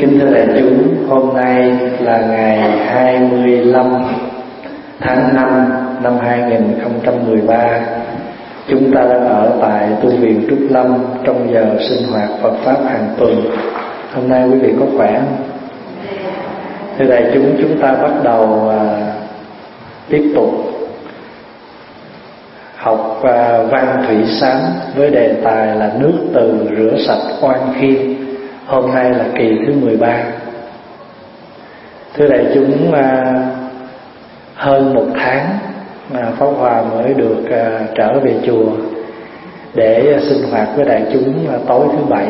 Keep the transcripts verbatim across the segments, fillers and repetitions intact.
Kính thưa đại chúng, hôm nay là ngày hai mươi lăm tháng năm năm hai nghìn không trăm mười ba. Chúng ta đang ở tại tu viện Trúc Lâm trong giờ sinh hoạt Phật Pháp hàng tuần. Hôm nay quý vị có khỏe không? Thưa đại chúng, chúng ta bắt đầu à, tiếp tục học à, văn thủy sám với đề tài là nước từ rửa sạch oan khiên. Hôm nay là kỳ thứ mười ba. Thưa đại chúng, à, hơn một tháng à, Pháp Hòa mới được à, trở về chùa để à, sinh hoạt với đại chúng à, tối thứ bảy.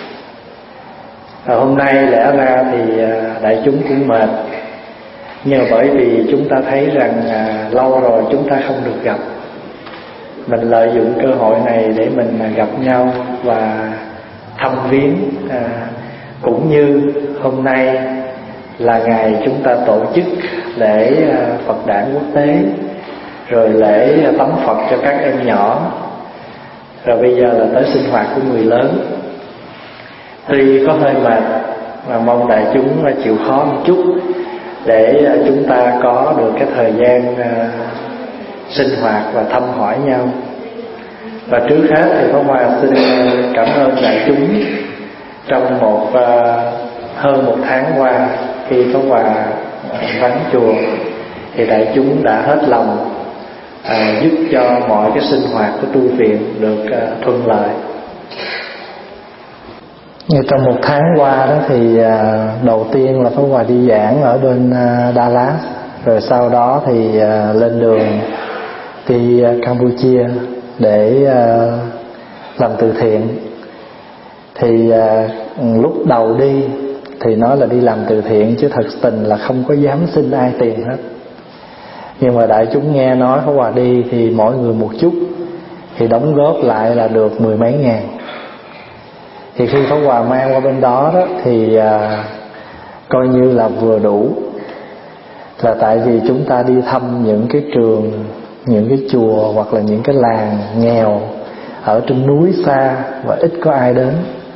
à, Hôm nay lẽ ra thì à, đại chúng cũng mệt, nhưng bởi vì chúng ta thấy rằng à, lâu rồi chúng ta không được gặp, mình lợi dụng cơ hội này để mình à, gặp nhau và thăm viếng. à, Cũng như hôm nay là ngày chúng ta tổ chức lễ Phật đản quốc tế, rồi lễ tắm Phật cho các em nhỏ, rồi bây giờ là tới sinh hoạt của người lớn. Tuy có hơi mệt mà mong đại chúng chịu khó một chút để chúng ta có được cái thời gian sinh hoạt và thăm hỏi nhau. Và trước hết thì Pháp Hòa xin cảm ơn đại chúng. Trong một uh, hơn một tháng qua, khi Pháp Hòa uh, vắng chùa, thì đại chúng đã hết lòng uh, giúp cho mọi cái sinh hoạt của tu viện được uh, thuận lợi. Trong một tháng qua đó thì uh, đầu tiên là Pháp Hòa đi giảng ở bên uh, Dallas, rồi sau đó thì uh, lên đường đi uh, Campuchia để uh, làm từ thiện. Thì à, lúc đầu đi thì nói là đi làm từ thiện, chứ thật tình là không có dám xin ai tiền hết. Nhưng mà đại chúng nghe nói Pháp Hòa đi thì mỗi người một chút, thì đóng góp lại là được mười mấy ngàn. Thì khi Pháp Hòa mang qua bên đó, đó thì à, coi như là vừa đủ. Là tại vì chúng ta đi thăm những cái trường, những cái chùa hoặc là những cái làng nghèo ở trên núi xa và ít có ai đến.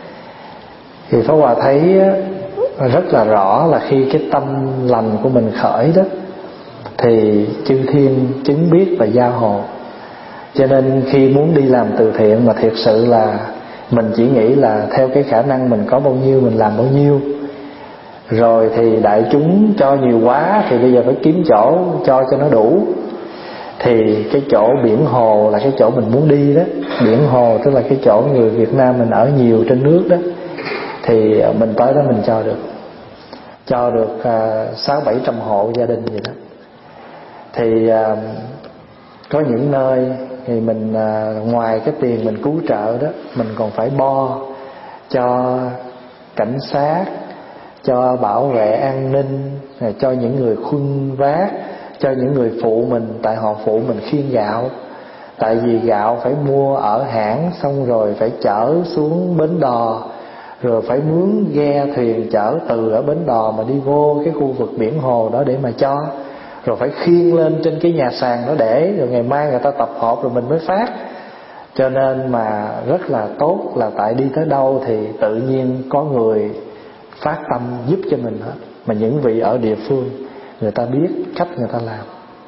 Thì Pháp Hòa thấy rất là rõ là khi cái tâm lành của mình khởi đó, thì chư thiên chứng biết và giao hộ. Cho nên khi muốn đi làm từ thiện mà thiệt sự là mình chỉ nghĩ là theo cái khả năng mình có bao nhiêu mình làm bao nhiêu, rồi thì đại chúng cho nhiều quá thì bây giờ phải kiếm chỗ cho cho nó đủ. Thì cái chỗ biển hồ là cái chỗ mình muốn đi đó. Biển hồ tức là cái chỗ người Việt Nam mình ở nhiều trên nước đó, thì mình tới đó mình cho được cho được sáu bảy trăm hộ gia đình vậy đó. Thì à, có những nơi thì mình à, ngoài cái tiền mình cứu trợ đó, mình còn phải bo cho cảnh sát, cho bảo vệ an ninh, cho những người khuân vác, cho những người phụ mình, tại họ phụ mình khiêng gạo. Tại vì gạo phải mua ở hãng, xong rồi phải chở xuống bến đò, rồi phải mướn ghe thuyền chở từ ở bến đò mà đi vô cái khu vực biển hồ đó để mà cho, rồi phải khiêng lên trên cái nhà sàn đó để, rồi ngày mai người ta tập hợp rồi mình mới phát. Cho nên mà rất là tốt là tại đi tới đâu thì tự nhiên có người phát tâm giúp cho mình hết. Mà những vị ở địa phương người ta biết cách người ta làm.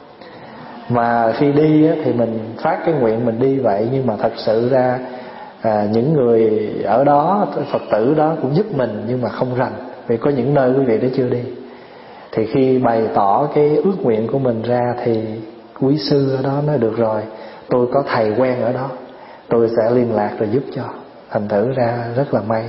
Mà khi đi thì mình phát cái nguyện mình đi vậy, nhưng mà thật sự ra à, những người ở đó, Phật tử đó cũng giúp mình, nhưng mà không rành. Vì có những nơi quý vị đã chưa đi. Thì khi bày tỏ cái ước nguyện của mình ra thì quý sư ở đó nói được rồi, tôi có thầy quen ở đó, tôi sẽ liên lạc rồi giúp cho. Thành thử ra rất là may.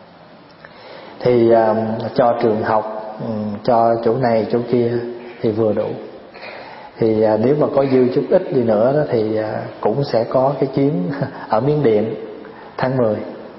Thì à, cho trường học, cho chỗ này chỗ kia thì vừa đủ. Thì à, nếu mà có dư chút ít đi nữa đó, thì à, cũng sẽ có cái chuyến ở Miến Điện tháng mười.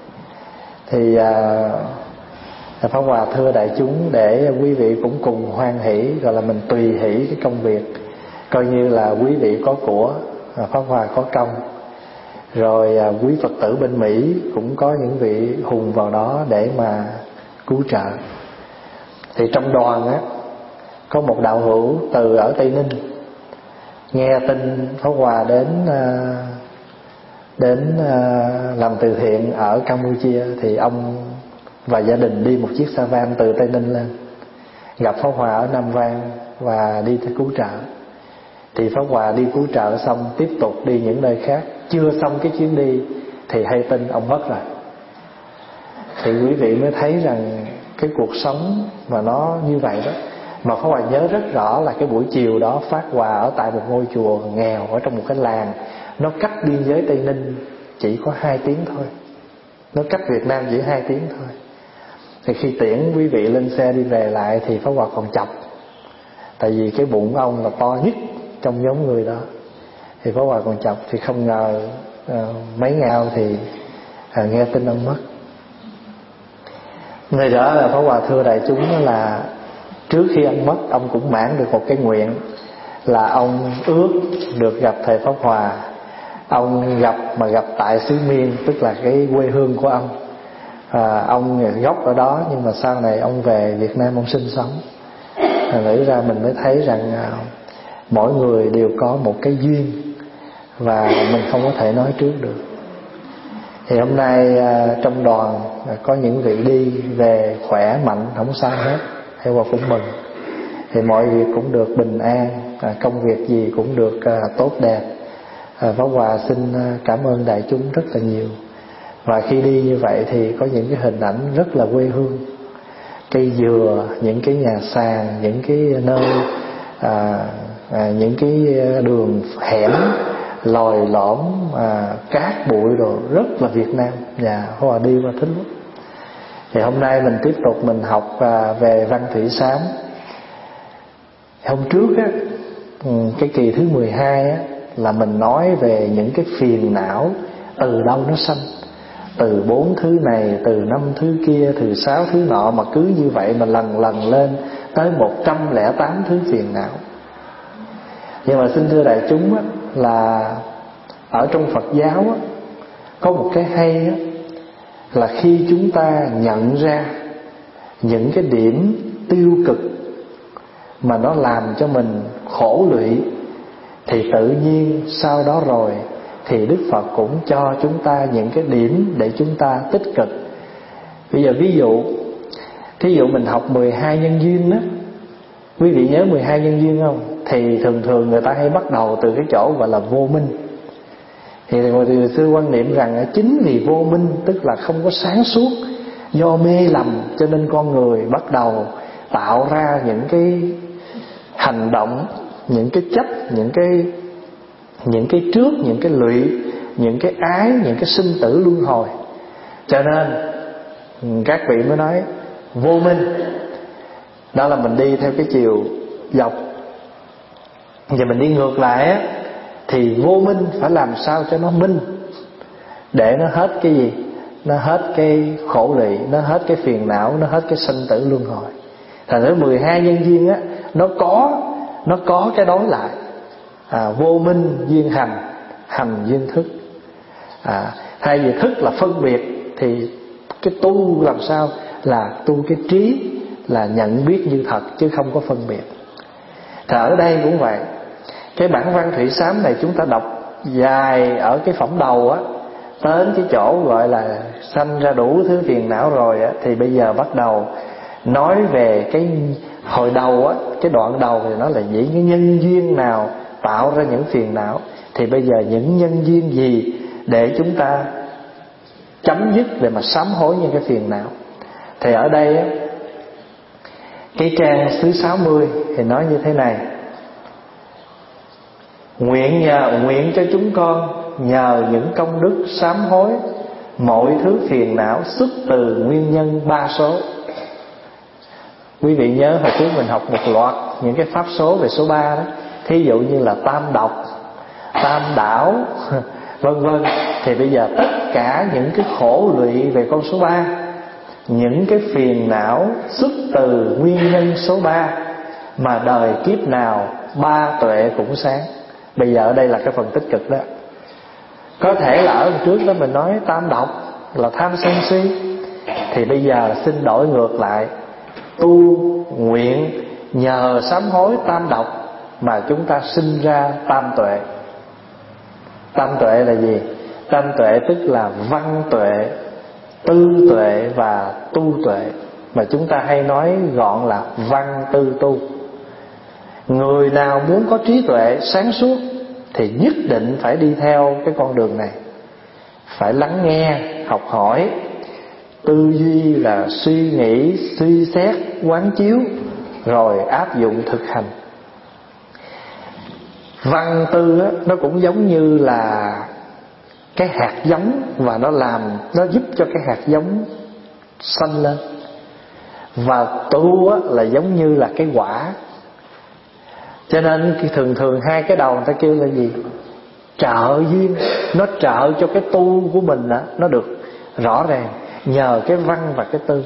Thì à, Pháp Hòa thưa đại chúng để quý vị cũng cùng hoan hỷ, gọi là mình tùy hỷ cái công việc. Coi như là quý vị có của, Pháp Hòa có công. Rồi à, quý Phật tử bên Mỹ cũng có những vị hùng vào đó để mà cứu trợ. Thì trong đoàn á, có một đạo hữu từ ở Tây Ninh nghe tin Pháp Hòa đến đến làm từ thiện ở Campuchia, thì ông và gia đình đi một chiếc xe van từ Tây Ninh lên, gặp Pháp Hòa ở Nam Vang và đi tới cứu trợ. Thì Pháp Hòa đi cứu trợ xong tiếp tục đi những nơi khác. Chưa xong cái chuyến đi thì hay tin ông mất rồi. Thì quý vị mới thấy rằng cái cuộc sống mà nó như vậy đó. Mà Pháp Hòa nhớ rất rõ là cái buổi chiều đó phát quà ở tại một ngôi chùa nghèo ở trong một cái làng, nó cách biên giới Tây Ninh chỉ có hai tiếng thôi, nó cách Việt Nam chỉ hai tiếng thôi. Thì khi tiễn quý vị lên xe đi về lại thì Pháp Hòa còn chọc, tại vì cái bụng ông là to nhất trong nhóm người đó. Thì Pháp Hòa còn chọc, thì không ngờ uh, mấy ngày sau thì uh, nghe tin ông mất. Người đó là Pháp Hòa thưa đại chúng là trước khi ông mất, ông cũng mãn được một cái nguyện là ông ước được gặp thầy Pháp Hòa. Ông gặp mà gặp tại xứ Miên, tức là cái quê hương của ông. à, Ông gốc ở đó nhưng mà sau này ông về Việt Nam ông sinh sống. Nghĩ ra mình mới thấy rằng à, mỗi người đều có một cái duyên và mình không có thể nói trước được. Thì hôm nay à, trong đoàn à, có những vị đi về khỏe mạnh, không sao hết, Pháp Hòa cũng mừng. Thì mọi việc cũng được bình an, à, công việc gì cũng được à, tốt đẹp. à, Pháp Hòa xin à, cảm ơn đại chúng rất là nhiều. Và khi đi như vậy thì có những cái hình ảnh rất là quê hương, cây dừa, những cái nhà sàn, những cái nơi à, à, những cái đường hẻm lồi lõm, à, cát bụi rồi rất là Việt Nam. Nhà Pháp Hòa đi qua thích lắm. Thì hôm nay mình tiếp tục mình học à, về Văn Thủy Sám. Hôm trước á, cái kỳ thứ mười hai á, là mình nói về những cái phiền não từ đâu nó sanh, từ bốn thứ này, từ năm thứ kia, từ sáu thứ nọ, mà cứ như vậy mà lần lần lên tới một trăm lẻ tám thứ phiền não. Nhưng mà xin thưa đại chúng á, là ở trong Phật giáo á, có một cái hay á, là khi chúng ta nhận ra những cái điểm tiêu cực mà nó làm cho mình khổ lụy, thì tự nhiên sau đó rồi thì Đức Phật cũng cho chúng ta những cái điểm để chúng ta tích cực. Bây giờ ví dụ, thí dụ mình học mười hai nhân duyên đó, quý vị nhớ mười hai nhân duyên không? Thì thường thường người ta hay bắt đầu từ cái chỗ gọi là vô minh. Thì người xưa quan niệm rằng chính vì vô minh, tức là không có sáng suốt, do mê lầm cho nên con người bắt đầu tạo ra những cái hành động, những cái chấp, những cái những cái trước, những cái lụy, những cái ái, những cái sinh tử luân hồi. Cho nên các vị mới nói vô minh. Đó là mình đi theo cái chiều dọc. Giờ mình đi ngược lại á, thì vô minh phải làm sao cho nó minh, để nó hết cái gì? Nó hết cái khổ lụy, nó hết cái phiền não, nó hết cái sinh tử luân hồi. Thành ra mười hai nhân duyên á, nó có Nó có cái đối lại. à, Vô minh duyên hành, hành duyên thức. à, Thay vì thức là phân biệt, thì cái tu làm sao là tu cái trí, là nhận biết như thật chứ không có phân biệt. Thì ở đây cũng vậy. Cái bản Văn Thủy Sám này chúng ta đọc dài ở cái phẩm đầu á, đến cái chỗ gọi là sanh ra đủ thứ phiền não rồi á, thì bây giờ bắt đầu nói về cái hồi đầu á, cái đoạn đầu thì nó là những cái nhân duyên nào tạo ra những phiền não. Thì bây giờ những nhân duyên gì để chúng ta chấm dứt, để mà sám hối những cái phiền não. Thì ở đây á, cái trang thứ sáu mươi thì nói như thế này: Nguyện nhờ nguyện cho chúng con nhờ những công đức sám hối mọi thứ phiền não xuất từ nguyên nhân ba số. Quý vị nhớ hồi trước mình học một loạt những cái pháp số về số ba đó, thí dụ như là tam độc, tam đảo, vân vân. Thì bây giờ tất cả những cái khổ lụy về con số ba, những cái phiền não xuất từ nguyên nhân số ba, mà đời kiếp nào ba tuệ cũng sáng. Bây giờ ở đây là cái phần tích cực đó. Có thể là ở trước đó mình nói tam độc là tham sân si, thì bây giờ xin đổi ngược lại, tu nguyện nhờ sám hối tam độc mà chúng ta sinh ra tam tuệ. Tam tuệ là gì? Tam tuệ tức là văn tuệ, tư tuệ và tu tuệ, mà chúng ta hay nói gọn là văn tư tu. Người nào muốn có trí tuệ sáng suốt thì nhất định phải đi theo cái con đường này. Phải lắng nghe, học hỏi. Tư duy là suy nghĩ, suy xét, quán chiếu, rồi áp dụng thực hành. Văn tư á, nó cũng giống như là cái hạt giống, và nó làm, nó giúp cho cái hạt giống xanh lên. Và tu á, là giống như là cái quả. Cho nên thường thường hai cái đầu người ta kêu là gì? Trợ duyên. Nó trợ cho cái tu của mình á, nó được rõ ràng nhờ cái văn và cái tư.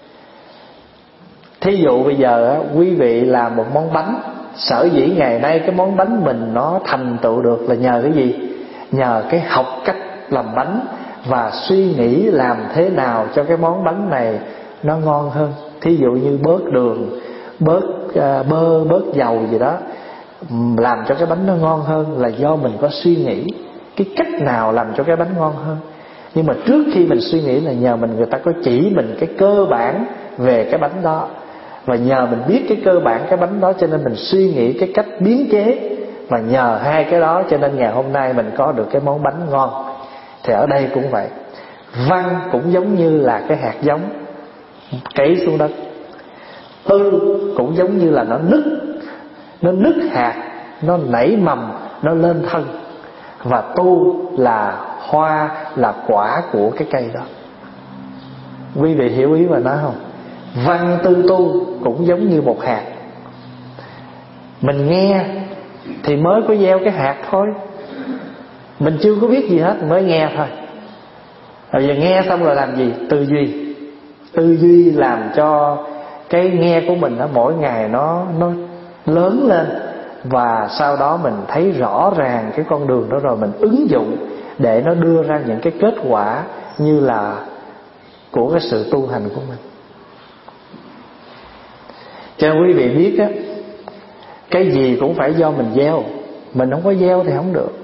Thí dụ bây giờ á, quý vị làm một món bánh. Sở dĩ ngày nay cái món bánh mình nó thành tựu được là nhờ cái gì? Nhờ cái học cách làm bánh và suy nghĩ làm thế nào cho cái món bánh này nó ngon hơn. Thí dụ như bớt đường, bớt uh, bơ, bớt dầu gì đó, làm cho cái bánh nó ngon hơn là do mình có suy nghĩ cái cách nào làm cho cái bánh ngon hơn. Nhưng mà trước khi mình suy nghĩ là nhờ mình, người ta có chỉ mình cái cơ bản về cái bánh đó, và nhờ mình biết cái cơ bản cái bánh đó cho nên mình suy nghĩ cái cách biến chế, và nhờ hai cái đó cho nên ngày hôm nay mình có được cái món bánh ngon. Thì ở đây cũng vậy, văn cũng giống như là cái hạt giống cấy xuống đất, tư cũng giống như là nó nứt, nó nứt hạt, nó nảy mầm, nó lên thân. Và tu là hoa, là quả của cái cây đó. Quý vị hiểu ý mà nói không? Văn tư tu cũng giống như một hạt. Mình nghe thì mới có gieo cái hạt thôi, mình chưa có biết gì hết, mới nghe thôi. Rồi giờ nghe xong rồi làm gì? Tư duy. Tư duy làm cho cái nghe của mình đó, mỗi ngày nó nó lớn lên, và sau đó mình thấy rõ ràng cái con đường đó, rồi mình ứng dụng để nó đưa ra những cái kết quả như là của cái sự tu hành của mình. Cho nên quý vị biết á, cái gì cũng phải do mình gieo. Mình không có gieo thì không được.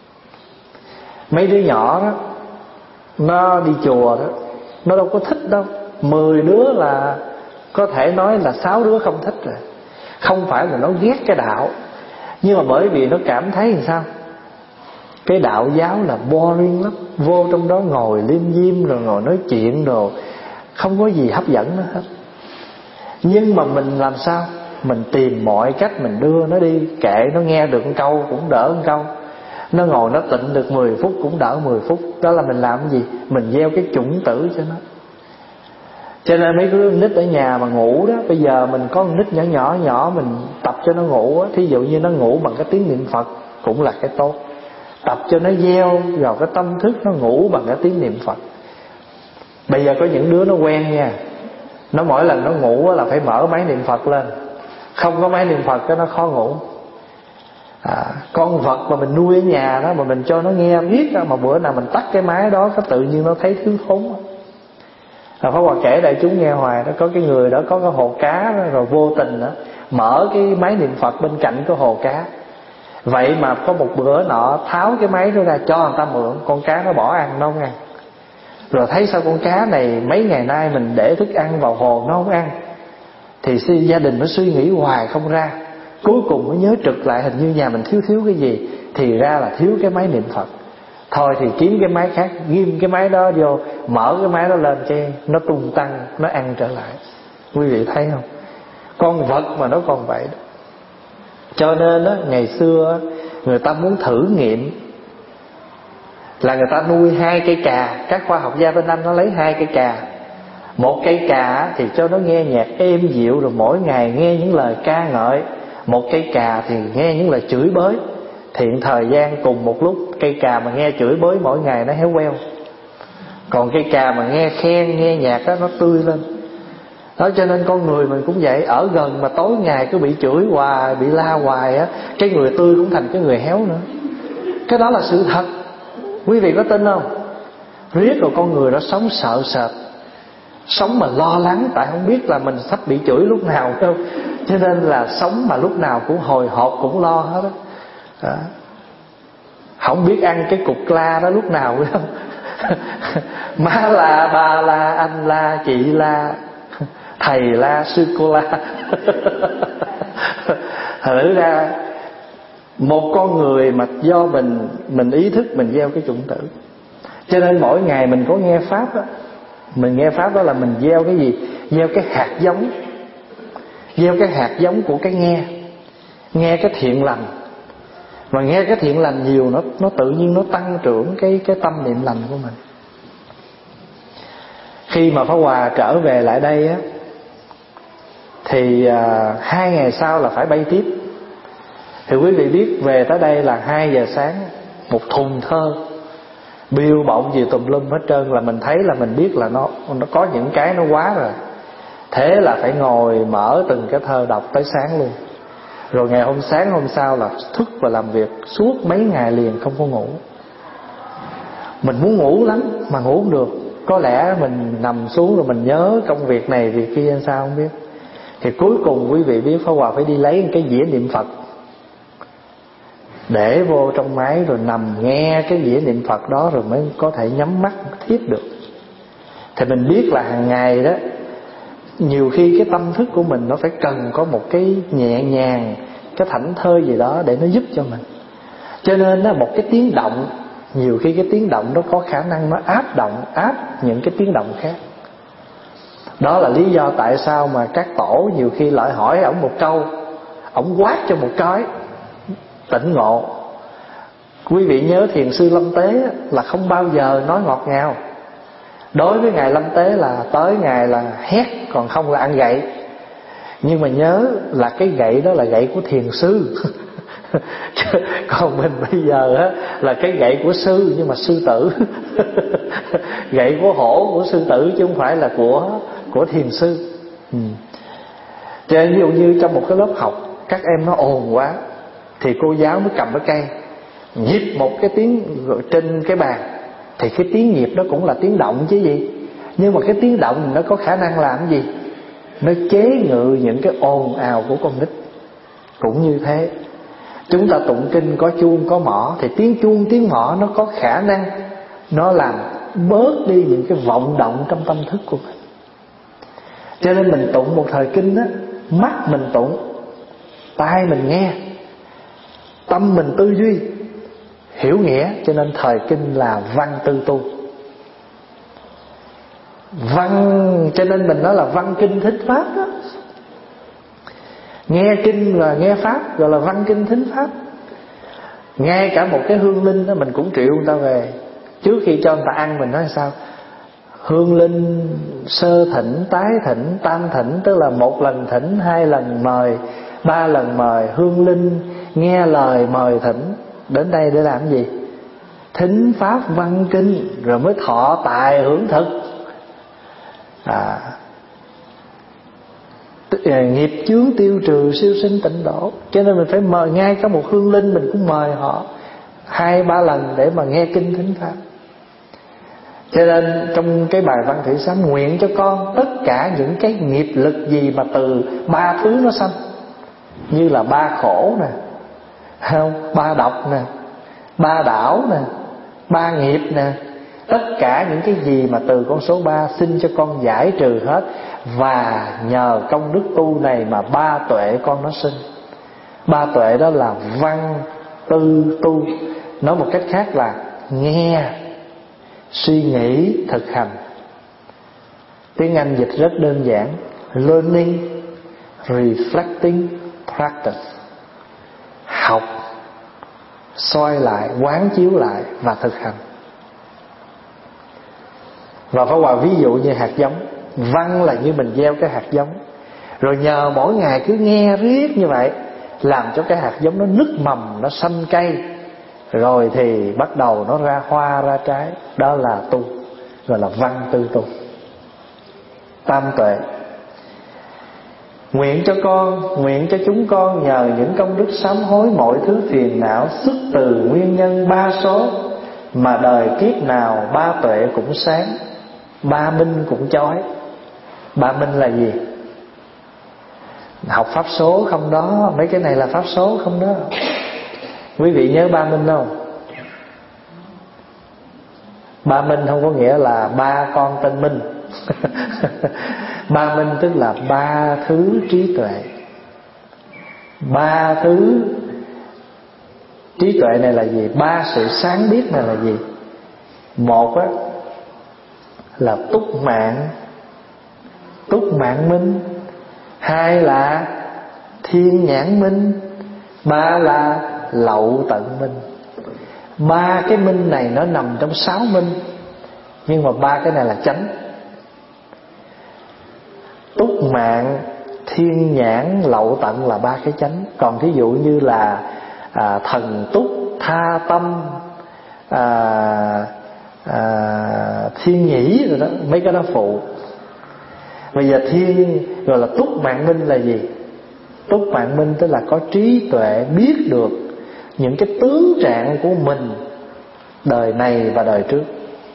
Mấy đứa nhỏ đó, nó đi chùa đó, nó đâu có thích đâu. Mười đứa là có thể nói là sáu đứa không thích rồi. Không phải là nó ghét cái đạo, nhưng mà bởi vì nó cảm thấy làm sao? Cái đạo giáo là boring lắm. Vô trong đó ngồi liêm diêm, rồi ngồi nói chuyện, rồi không có gì hấp dẫn nữa hết. Nhưng mà mình làm sao? Mình tìm mọi cách mình đưa nó đi. Kệ nó nghe được một câu cũng đỡ một câu, nó ngồi nó tịnh được mười phút cũng đỡ mười phút. Đó là mình làm cái gì? Mình gieo cái chủng tử cho nó. Cho nên mấy đứa nít ở nhà mà ngủ đó, bây giờ mình có con nít nhỏ nhỏ nhỏ, mình tập cho nó ngủ á. Thí dụ như nó ngủ bằng cái tiếng niệm Phật cũng là cái tốt. Tập cho nó gieo vào cái tâm thức nó ngủ bằng cái tiếng niệm Phật. Bây giờ có những đứa nó quen nha, nó mỗi lần nó ngủ là phải mở máy niệm Phật lên. Không có máy niệm Phật cái nó khó ngủ. à, Con vật mà mình nuôi ở nhà đó, mà mình cho nó nghe riết đó, mà bữa nào mình tắt cái máy đó, cái tự nhiên nó thấy thiếu thốn. à, Pháp Hòa kể đại chúng nghe hoài đó. Có cái người đó có cái hồ cá đó, rồi vô tình đó mở cái máy niệm Phật bên cạnh cái hồ cá. Vậy mà có một bữa nọ tháo cái máy đó ra cho người ta mượn, con cá nó bỏ ăn, nó không ăn. Rồi thấy sao con cá này mấy ngày nay mình để thức ăn vào hồ nó không ăn, thì gia đình nó suy nghĩ hoài không ra. Cuối cùng mới nhớ trực lại, hình như nhà mình thiếu thiếu cái gì. Thì ra là thiếu cái máy niệm Phật. Thôi thì kiếm cái máy khác, ghim cái máy đó vô, mở cái máy đó lên, cái nó tung tăng, nó ăn trở lại. Quý vị thấy không? Con vật mà nó còn vậy đó. Cho nên đó, ngày xưa người ta muốn thử nghiệm là người ta nuôi hai cây cà. Các khoa học gia bên Anh nó lấy hai cây cà. Một cây cà thì cho nó nghe nhạc êm dịu, rồi mỗi ngày nghe những lời ca ngợi. Một cây cà thì nghe những lời chửi bới. Thiện thời gian cùng một lúc, cây cà mà nghe chửi bới mỗi ngày nó héo queo, còn cây cà mà nghe khen, nghe nhạc đó nó tươi lên. Đó, cho nên con người mình cũng vậy. Ở gần mà tối ngày cứ bị chửi hoài, bị la hoài á, cái người tươi cũng thành cái người héo nữa. Cái đó là sự thật. Quý vị có tin không? Riết rồi con người đó sống sợ sệt, sống mà lo lắng, tại không biết là mình sắp bị chửi lúc nào không. Cho nên là sống mà lúc nào cũng hồi hộp, cũng lo hết đó. Đó. Không biết ăn cái cục la đó lúc nào phải không? Má la, ba la, anh la, chị la, thầy la, sư cô la. Thử ra một con người mà do mình mình ý thức mình gieo cái chủng tử. Cho nên mỗi ngày mình có nghe pháp đó, mình nghe pháp đó là mình gieo cái gì? Gieo cái hạt giống. Gieo cái hạt giống của cái nghe. Nghe cái thiện lành. Mà nghe cái thiện lành nhiều, Nó nó tự nhiên nó tăng trưởng cái, cái tâm niệm lành của mình. Khi mà Pháp Hòa trở về lại đây á, thì à, hai ngày sau là phải bay tiếp. Thì quý vị biết về tới đây là hai giờ sáng, một thùng thơ biêu bọng gì tùm lum hết trơn, là mình thấy là mình biết là nó nó có những cái nó quá rồi. Thế là phải ngồi mở từng cái thơ đọc tới sáng luôn. Rồi ngày hôm sáng hôm sau là thức và làm việc suốt mấy ngày liền không có ngủ. Mình muốn ngủ lắm mà ngủ không được. Có lẽ mình nằm xuống rồi mình nhớ công việc này việc kia hay sao không biết. Thì cuối cùng quý vị biết Pháp Hòa phải đi lấy cái dĩa niệm Phật, để vô trong máy rồi nằm nghe cái dĩa niệm Phật đó, rồi mới có thể nhắm mắt thiếp được. Thì mình biết là hàng ngày đó, nhiều khi cái tâm thức của mình nó phải cần có một cái nhẹ nhàng, cái thảnh thơi gì đó để nó giúp cho mình. Cho nên đó, một cái tiếng động, nhiều khi cái tiếng động đó có khả năng nó áp động, áp những cái tiếng động khác. Đó là lý do tại sao mà các tổ nhiều khi lại hỏi ổng một câu, ổng quát cho một cái tỉnh ngộ. Quý vị nhớ Thiền sư Lâm Tế là không bao giờ nói ngọt ngào. Đối với Ngài Lâm Tế là tới Ngài là hét, còn không là ăn gậy. Nhưng mà nhớ là cái gậy đó là gậy của thiền sư. Còn mình bây giờ á, là cái gậy của sư, nhưng mà sư tử. Gậy của hổ của sư tử, chứ không phải là của, của thiền sư. ừ. Cho nên ví dụ như trong một cái lớp học, các em nó ồn quá, thì cô giáo mới cầm cái cây nhịp một cái tiếng trên cái bàn. Thì cái tiếng nhịp đó cũng là tiếng động chứ gì. Nhưng mà cái tiếng động nó có khả năng làm gì? Nó chế ngự những cái ồn ào của con nít. Cũng như thế, chúng ta tụng kinh có chuông có mõ, thì tiếng chuông tiếng mõ nó có khả năng nó làm bớt đi những cái vọng động trong tâm thức của mình. Cho nên mình tụng một thời kinh á, mắt mình tụng, tai mình nghe, tâm mình tư duy, hiểu nghĩa. Cho nên thời kinh là văn tư tu. Văn, cho nên mình nói là văn kinh thính pháp đó. Nghe kinh là nghe pháp, gọi là văn kinh thính pháp. Ngay cả một cái hương linh đó mình cũng triệu người ta về. Trước khi cho người ta ăn mình nói sao? Hương linh sơ thỉnh, tái thỉnh, tam thỉnh, tức là một lần thỉnh, hai lần mời, ba lần mời. Hương linh nghe lời mời thỉnh. Đến đây để làm gì? Thính pháp văn kinh, rồi mới thọ tài hưởng thực. À, nghiệp chướng tiêu trừ, siêu sinh tịnh độ. Cho nên mình phải mời, ngay cả một hương linh mình cũng mời họ hai ba lần để mà nghe kinh thính pháp. Cho nên trong cái bài văn thủy sám, nguyện cho con tất cả những cái nghiệp lực gì mà từ ba thứ nó sanh, như là ba khổ nè, không, ba độc nè, ba đảo nè, ba nghiệp nè, tất cả những cái gì mà từ con số ba, xin cho con giải trừ hết. Và nhờ công đức tu này mà ba tuệ con nó sinh. Ba tuệ đó là văn tư tu. Nói một cách khác là nghe, suy nghĩ, thực hành. Tiếng Anh dịch rất đơn giản: learning, reflecting, practice. Học, soi lại, quán chiếu lại và thực hành. Và Pháp Hòa ví dụ như hạt giống. Văn là như mình gieo cái hạt giống, rồi nhờ mỗi ngày cứ nghe riết như vậy, làm cho cái hạt giống nó nứt mầm, nó sanh cây, rồi thì bắt đầu nó ra hoa ra trái. Đó là tu, gọi là văn tư tu. Tam tuệ. Nguyện cho con, nguyện cho chúng con nhờ những công đức sám hối mọi thứ phiền não, xuất từ nguyên nhân ba số, mà đời kiếp nào ba tuệ cũng sáng, ba minh cũng chói. Ba minh là gì? Học pháp số không đó, mấy cái này là pháp số không đó. Quý vị nhớ ba minh không? Ba Minh không có nghĩa là ba con tên Minh. Ba Minh tức là ba thứ trí tuệ. Ba thứ trí tuệ này là gì? Ba sự sáng biết này là gì? Một á là túc mạng, túc mạng minh. Hai là thiên nhãn minh. Ba là lậu tận minh. Ba cái minh này nó nằm trong sáu minh, nhưng mà ba cái này là chánh. Túc mạng, thiên nhãn, lậu tận là ba cái chánh. Còn thí dụ như là à, thần túc, tha tâm, à, à, thiên nhĩ rồi đó, mấy cái đó phụ. Bây giờ thiên rồi là túc mạng minh là gì? Túc mạng minh tức là có trí tuệ, biết được những cái tướng trạng của mình đời này và đời trước.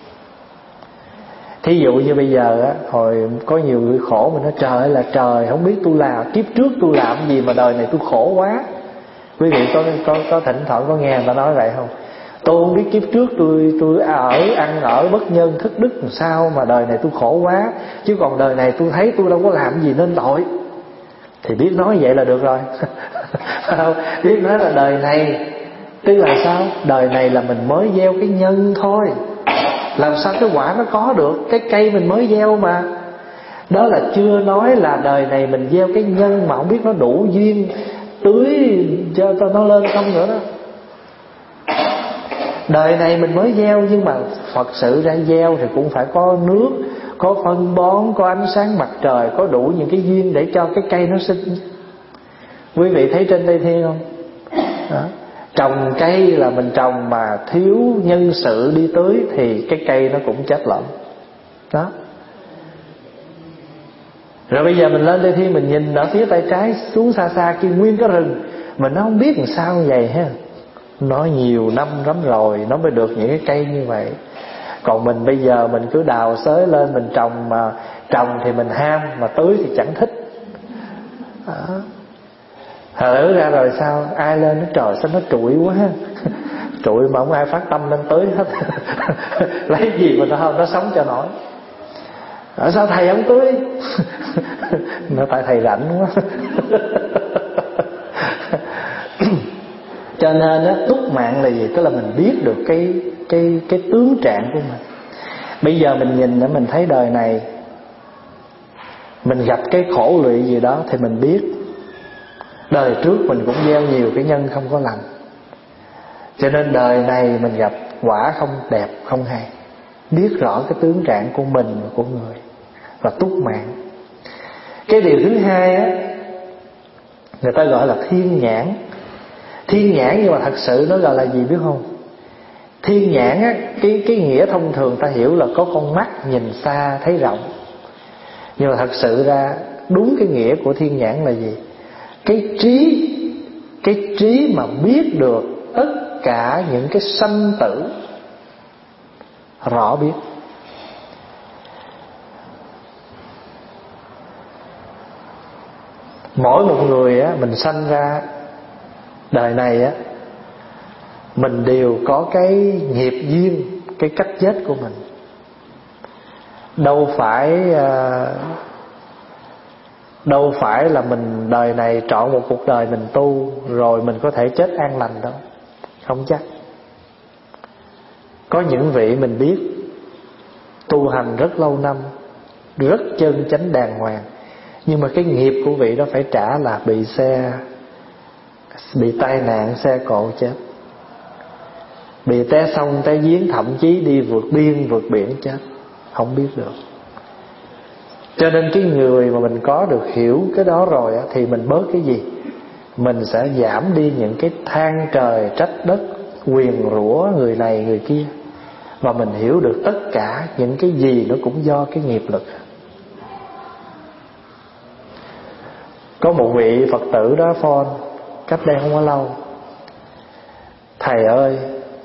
Thí dụ như bây giờ á, hồi có nhiều người khổ, mình nói trời ơi là trời, không biết tôi làm kiếp trước tôi làm gì mà đời này tôi khổ quá. Quý vị có có có thỉnh thoảng có nghe người ta nói vậy không? Tôi không biết kiếp trước tôi tôi ở ăn ở bất nhân thất đức làm sao mà đời này tôi khổ quá, chứ còn đời này tôi thấy tôi đâu có làm gì nên tội. Thì biết nói vậy là được rồi. Không, biết nói là đời này tức là sao? Đời này là mình mới gieo cái nhân thôi, làm sao cái quả nó có được? Cái cây mình mới gieo mà. Đó là chưa nói là đời này mình gieo cái nhân mà không biết nó đủ duyên tưới cho nó lên không nữa đó. Đời này mình mới gieo, nhưng mà Phật sự ra gieo thì cũng phải có nước, có phân bón, có ánh sáng mặt trời, có đủ những cái duyên để cho cái cây nó sinh. Quý vị thấy trên Tây Thiên không? Đó. Trồng cây là mình trồng mà thiếu nhân sự đi tưới thì cái cây nó cũng chết lợm. Đó. Rồi bây giờ mình lên Tây Thiên, mình nhìn ở phía tay trái xuống xa xa kia nguyên cái rừng, mình nó không biết làm sao như vậy ha. Nó nhiều năm lắm rồi nó mới được những cái cây như vậy. Còn mình bây giờ mình cứ đào xới lên mình trồng, mà trồng thì mình ham, mà tưới thì chẳng thích. Đó. Thở ra rồi sao? Ai lên nó trời sao nó trụi quá ha. Trụi mà không ai phát tâm nên tưới hết. Lấy gì mà nó nó sống cho nổi. Ở sao thầy không tưới? Nó tại thầy rảnh quá. Cho nên á, túc mạng là gì? Tức là mình biết được cái cái cái tướng trạng của mình. Bây giờ mình nhìn để mình thấy đời này mình gặp cái khổ lụy gì đó thì mình biết đời trước mình cũng gieo nhiều cái nhân không có lành, cho nên đời này mình gặp quả không đẹp không hay. Biết rõ cái tướng trạng của mình và của người và túc mạng. Cái điều thứ hai á, người ta gọi là thiên nhãn. Thiên nhãn nhưng mà thật sự nó gọi là gì biết không? Thiên nhãn á, cái, cái nghĩa thông thường ta hiểu là có con mắt nhìn xa thấy rộng. Nhưng mà thật sự ra đúng cái nghĩa của thiên nhãn là gì? Cái trí, cái trí mà biết được tất cả những cái sanh tử rõ biết. Mỗi một người á, mình sanh ra đời này á, mình đều có cái nghiệp duyên, cái cách chết của mình. Đâu phải Đâu phải là mình đời này trọn một cuộc đời mình tu rồi mình có thể chết an lành đâu. Không chắc. Có những vị mình biết tu hành rất lâu năm, rất chân chánh đàng hoàng, nhưng mà cái nghiệp của vị đó phải trả là bị xe, bị tai nạn xe cộ chết, bị té sông té giếng, thậm chí đi vượt biên vượt biển chết. Không biết được. Cho nên cái người mà mình có được hiểu cái đó rồi á, thì mình bớt cái gì? Mình sẽ giảm đi những cái than trời trách đất, nguyền rủa người này người kia, và mình hiểu được tất cả những cái gì nó cũng do cái nghiệp lực. Có một vị Phật tử đó phone cách đây không có lâu: thầy ơi,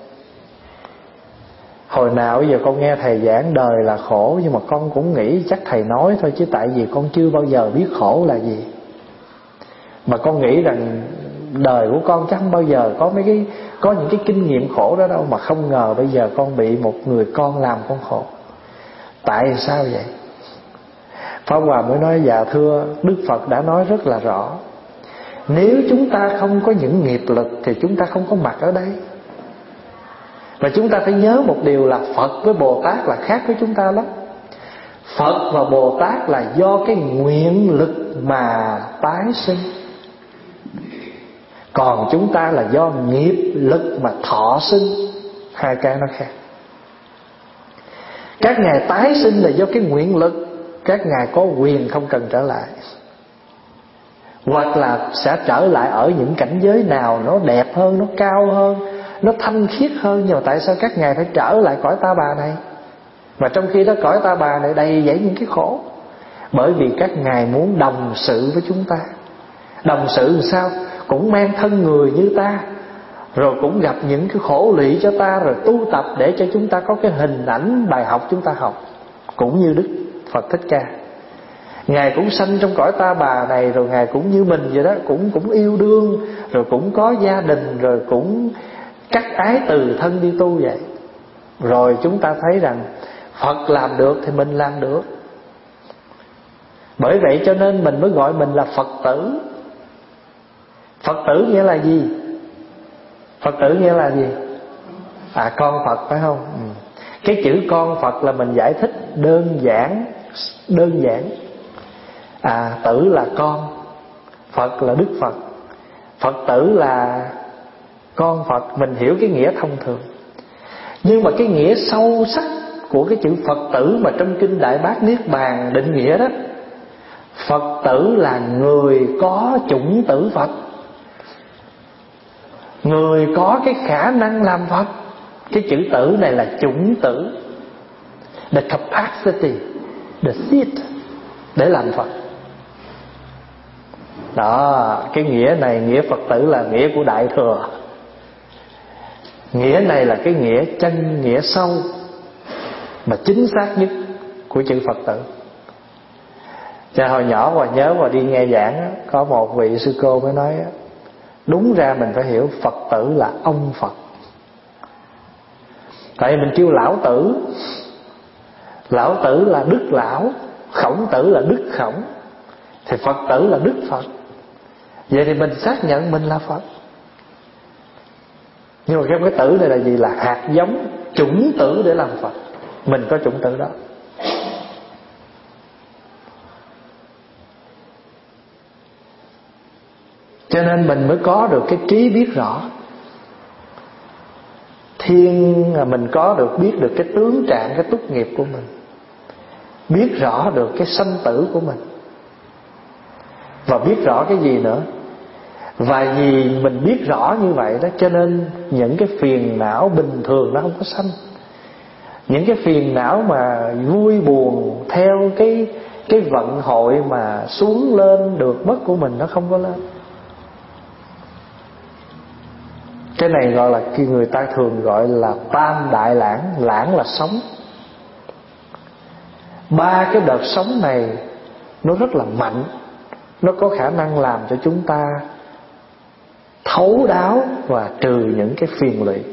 hồi nào giờ con nghe thầy giảng đời là khổ, nhưng mà con cũng nghĩ chắc thầy nói thôi, chứ tại vì con chưa bao giờ biết khổ là gì. Mà con nghĩ rằng đời của con chắc không bao giờ có mấy cái có những cái kinh nghiệm khổ đó đâu, mà không ngờ bây giờ con bị một người con làm con khổ. Tại sao vậy? Pháp Hòa mới nói: dạ thưa, Đức Phật đã nói rất là rõ, nếu chúng ta không có những nghiệp lực thì chúng ta không có mặt ở đây. Và chúng ta phải nhớ một điều là Phật với Bồ Tát là khác với chúng ta lắm. Phật và Bồ Tát là do cái nguyện lực mà tái sinh, còn chúng ta là do nghiệp lực mà thọ sinh. Hai cái nó khác. Các ngài tái sinh là do cái nguyện lực, các ngài có quyền không cần trở lại, hoặc là sẽ trở lại ở những cảnh giới nào nó đẹp hơn, nó cao hơn, nó thanh khiết hơn. Nhưng mà tại sao các ngài phải trở lại cõi Ta Bà này? Mà trong khi đó cõi Ta Bà này đầy dẫy những cái khổ. Bởi vì các ngài muốn đồng sự với chúng ta. Đồng sự làm sao? Cũng mang thân người như ta, rồi cũng gặp những cái khổ lụy cho ta, rồi tu tập để cho chúng ta có cái hình ảnh bài học chúng ta học. Cũng như Đức Phật Thích Ca, ngài cũng sanh trong cõi Ta Bà này, rồi ngài cũng như mình vậy đó, cũng cũng yêu đương, rồi cũng có gia đình, rồi cũng cắt ái từ thân đi tu vậy. Rồi chúng ta thấy rằng Phật làm được thì mình làm được. Bởi vậy cho nên mình mới gọi mình là Phật tử. Phật tử nghĩa là gì? Phật tử nghĩa là gì? À, con Phật phải không? Ừ. Cái chữ con Phật là mình giải thích đơn giản, đơn giản. À, tử là con, Phật là Đức Phật. Phật tử là con Phật, mình hiểu cái nghĩa thông thường. Nhưng mà cái nghĩa sâu sắc của cái chữ Phật tử mà trong kinh Đại Bát Niết Bàn định nghĩa đó, Phật tử là người có chủng tử Phật, người có cái khả năng làm Phật. Cái chữ tử này là chủng tử, the capacity, the seed để làm Phật. Đó, cái nghĩa này, nghĩa Phật tử là nghĩa của Đại Thừa. Nghĩa này là cái nghĩa chân, nghĩa sâu mà chính xác nhất của chữ Phật tử. Cho hồi nhỏ Hòa nhớ Hòa đi nghe giảng, có một vị sư cô mới nói, đúng ra mình phải hiểu Phật tử là ông Phật. Tại vì mình kêu lão tử, lão tử là Đức Lão, Khổng tử là Đức Khổng, thì Phật tử là Đức Phật. Vậy thì mình xác nhận mình là Phật. Nhưng mà cái tử này là gì? Là hạt giống, chủng tử để làm Phật. Mình có chủng tử đó. Cho nên mình mới có được cái trí biết rõ. Thiên mình có được biết được cái tướng trạng, cái túc nghiệp của mình, biết rõ được cái sanh tử của mình. Và biết rõ cái gì nữa? Và vì mình biết rõ như vậy đó, cho nên những cái phiền não bình thường nó không có sanh. Những cái phiền não mà vui buồn theo cái cái vận hội mà xuống lên được mất của mình, nó không có lên. Cái này gọi là, khi người ta thường gọi là tam đại lãng. Lãng là sống. Ba cái đợt sống này nó rất là mạnh, nó có khả năng làm cho chúng ta thấu đáo và trừ những cái phiền lụy.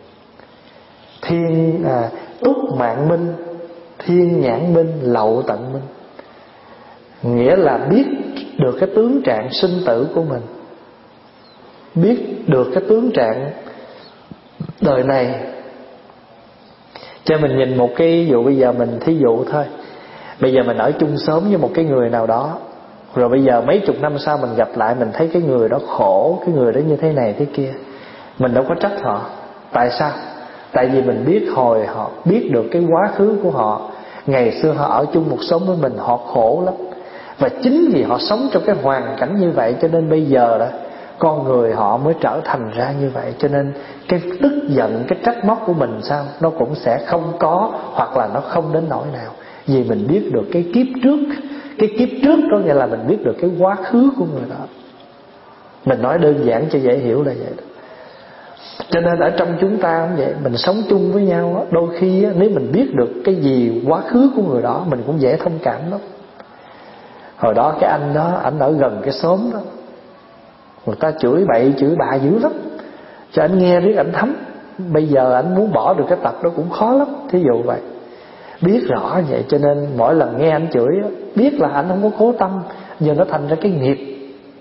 Thiên à, túc mạng minh, thiên nhãn minh, lậu tận minh. Nghĩa là biết được cái tướng trạng sinh tử của mình, biết được cái tướng trạng đời này. Cho mình nhìn một cái ví dụ, bây giờ mình thí dụ thôi. Bây giờ mình ở chung xóm với một cái người nào đó, rồi bây giờ mấy chục năm sau mình gặp lại, mình thấy cái người đó khổ, cái người đó như thế này thế kia. Mình đâu có trách họ. Tại sao? Tại vì mình biết hồi họ, biết được cái quá khứ của họ. Ngày xưa họ ở chung một xóm với mình, họ khổ lắm. Và chính vì họ sống trong cái hoàn cảnh như vậy, cho nên bây giờ đó con người họ mới trở thành ra như vậy. Cho nên cái tức giận, cái trách móc của mình sao nó cũng sẽ không có, hoặc là nó không đến nỗi nào. Vì mình biết được cái kiếp trước. Cái kiếp trước có nghĩa là mình biết được cái quá khứ của người đó. Mình nói đơn giản cho dễ hiểu là vậy đó. Cho nên ở trong chúng ta cũng vậy, mình sống chung với nhau đó, đôi khi đó, nếu mình biết được cái gì quá khứ của người đó, mình cũng dễ thông cảm lắm. Hồi đó cái anh đó, ảnh ở gần cái xóm đó, Người ta chửi bậy chửi bạ dữ lắm, cho anh nghe riết anh thấm. Bây giờ anh muốn bỏ được cái tật đó cũng khó lắm. Thí dụ vậy, biết rõ vậy cho nên mỗi lần nghe anh chửi, biết là anh không có cố tâm, giờ nó thành ra cái nghiệp.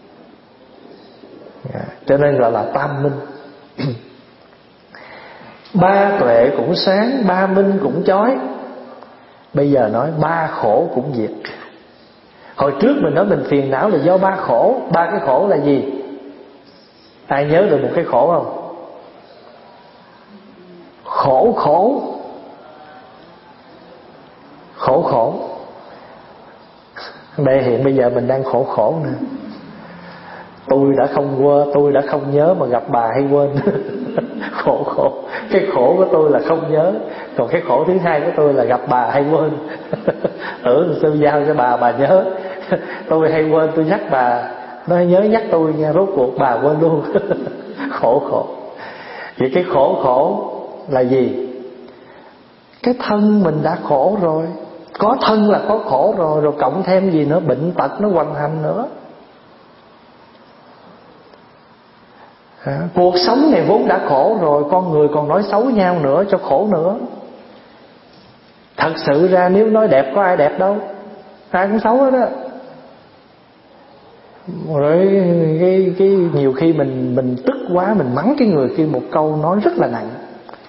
Cho nên gọi là tam minh. Ba tuệ cũng sáng, ba minh cũng chói. Bây giờ nói ba khổ cũng diệt. Hồi trước mình nói mình phiền não là do ba khổ. Ba cái khổ là gì? Ai nhớ được một cái khổ không? Khổ khổ Khổ khổ Đây hiện bây giờ mình đang khổ khổ nè. Tôi đã không quên, tôi đã không nhớ mà gặp bà hay quên. Khổ khổ Cái khổ của tôi là không nhớ. Còn cái khổ thứ hai của tôi là gặp bà hay quên. Ừ, tôi giao cho bà, bà nhớ. Tôi hay quên, tôi nhắc bà, nó nhớ nhắc tôi nha, rốt cuộc bà quên luôn. Khổ khổ Vậy cái khổ khổ là gì? Cái thân mình đã khổ rồi. Có thân là có khổ rồi. Rồi cộng thêm gì nữa? Bệnh tật nó hoành hành nữa. à, Cuộc sống này vốn đã khổ rồi, con người còn nói xấu nhau nữa cho khổ nữa. Thật sự ra nếu nói đẹp có ai đẹp đâu, ai cũng xấu hết á. Rồi cái, cái nhiều khi mình mình tức quá, mình mắng cái người kia một câu nói rất là nặng.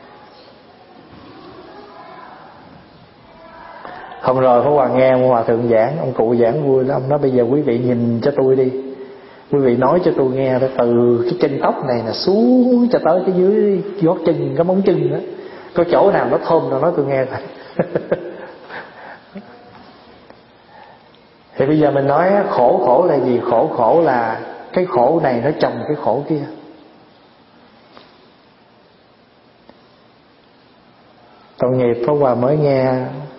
Hôm rồi Pháp Hòa nghe ông Hòa thượng giảng, ông cụ giảng vui lắm. Ông nói bây giờ quý vị nhìn cho tôi đi, quý vị nói cho tôi nghe, từ cái chân tóc này là xuống cho tới cái dưới gót chân, cái móng chân đó, có chỗ nào nó thơm nào nói tôi nghe thôi. Thì bây giờ mình nói khổ khổ là gì? Khổ khổ là cái khổ này nó chồng cái khổ kia. Tội nghiệp Pháp Hòa mới nghe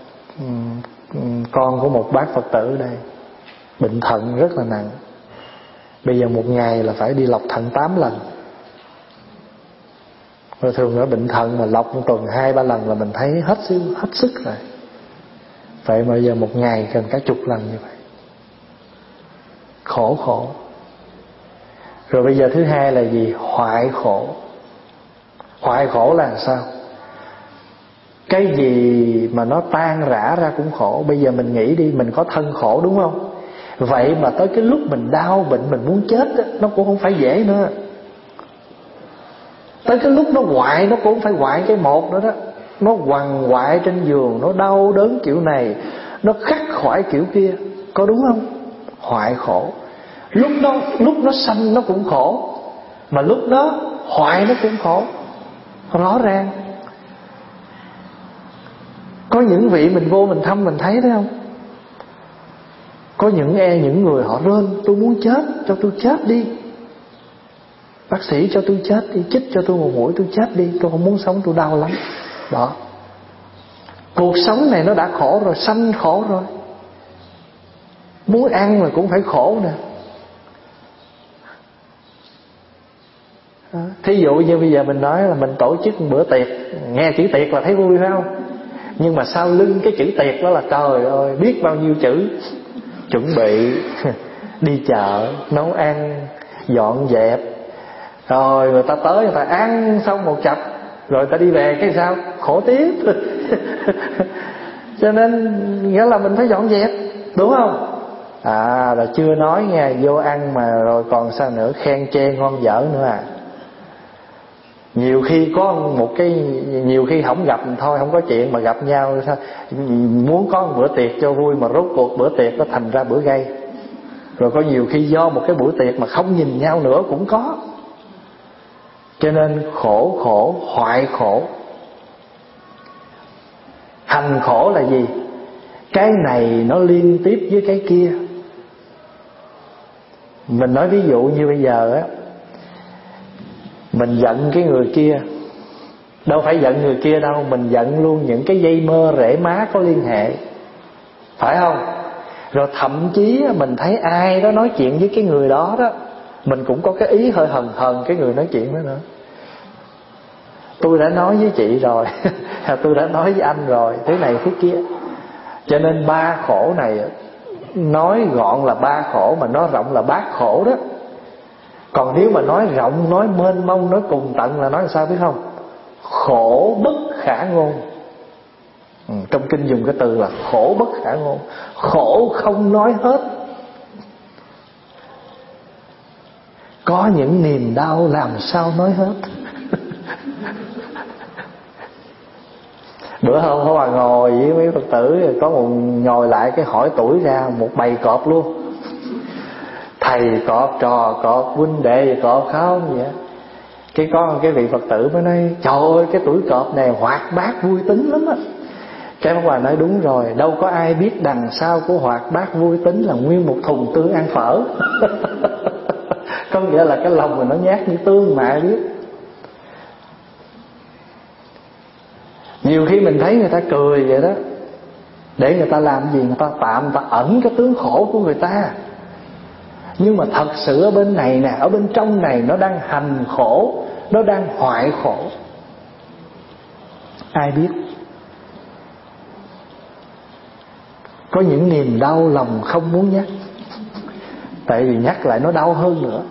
con của một bác Phật tử đây bệnh thận rất là nặng. Bây giờ một ngày là phải đi lọc thận tám lần. Rồi thường ở bệnh thận mà lọc một tuần hai ba lần là mình thấy hết sức, hết sức rồi. Vậy mà giờ một ngày cần cả chục lần như vậy. Khổ khổ Rồi bây giờ thứ hai là gì? Hoại khổ. Hoại khổ là sao? Cái gì mà nó tan rã ra cũng khổ. Bây giờ mình nghĩ đi, mình có thân khổ đúng không? Vậy mà tới cái lúc mình đau bệnh, mình muốn chết đó, nó cũng không phải dễ nữa. Tới cái lúc nó hoại, nó cũng không phải hoại cái một nữa đó. Nó quằn quại trên giường, nó đau đớn kiểu này, nó khắc khoải kiểu kia. Có đúng không? Hoại khổ. Lúc nó, lúc nó sanh nó cũng khổ, mà lúc nó hoại nó cũng khổ. Rõ ràng. Có những vị mình vô mình thăm mình thấy thấy không? Có những e những người họ rên, tôi muốn chết, cho tôi chết đi. Bác sĩ cho tôi chết đi, chích cho tôi một mũi tôi chết đi, tôi không muốn sống, tôi đau lắm. Đó. Cuộc sống này nó đã khổ rồi, sanh khổ rồi. Muốn ăn mà cũng phải khổ nè. Đó. Thí dụ như bây giờ mình nói là mình tổ chức một bữa tiệc, nghe chữ tiệc là thấy vui phải không? Nhưng mà sau lưng cái chữ tiệc đó là trời ơi biết bao nhiêu chữ. Chuẩn bị, đi chợ, nấu ăn, dọn dẹp. Rồi người ta tới người ta ăn xong một chập, rồi người ta đi về cái sao? Khổ tiếp. Cho nên nghĩa là mình phải dọn dẹp, đúng không? À là chưa nói nha, vô ăn mà rồi còn sao nữa, khen chê ngon dở nữa à. Nhiều khi có một cái, nhiều khi không gặp thôi không có chuyện, mà gặp nhau sao muốn có một bữa tiệc cho vui mà rốt cuộc bữa tiệc nó thành ra bữa gây. Rồi có nhiều khi do một cái buổi tiệc mà không nhìn nhau nữa cũng có. Cho nên khổ khổ, hoại khổ. Hành khổ là gì? Cái này nó liên tiếp với cái kia. Mình nói ví dụ như bây giờ á, mình giận cái người kia, đâu phải giận người kia đâu, mình giận luôn những cái dây mơ rễ má có liên hệ, phải không? Rồi thậm chí mình thấy ai đó nói chuyện với cái người đó đó, mình cũng có cái ý hơi hờn hờn cái người nói chuyện đó nữa. Tôi đã nói với chị rồi, tôi đã nói với anh rồi, thế này thế kia. Cho nên ba khổ này, nói gọn là ba khổ mà nói rộng là bát khổ đó. Còn nếu mà nói rộng, nói mênh mông, nói cùng tận là nói sao biết không? Khổ bất khả ngôn. ừ, Trong kinh dùng cái từ là khổ bất khả ngôn. Khổ không nói hết. Có những niềm đau làm sao nói hết. Bữa hôm Pháp Hòa ngồi với mấy Phật tử, có một ngồi lại cái hỏi tuổi ra một bầy cọp luôn. Thầy cọp, trò cọp, huynh đệ cọp không vậy. Cái có cái vị Phật tử mới nói trời ơi cái tuổi cọp này hoạt bát vui tính lắm á. Cái Pháp Hòa nói đúng rồi, đâu có ai biết đằng sau của hoạt bát vui tính là nguyên một thùng tương ăn phở. Có nghĩa là cái lòng mình nó nhát như tương mà ai biết. Nhiều khi mình thấy người ta cười vậy đó, để người ta làm gì? Người ta tạm người ta ẩn cái tướng khổ của người ta. Nhưng mà thật sự ở bên này nè, ở bên trong này nó đang hành khổ, nó đang hoại khổ. Ai biết? Có những niềm đau lòng không muốn nhắc, tại vì nhắc lại nó đau hơn nữa.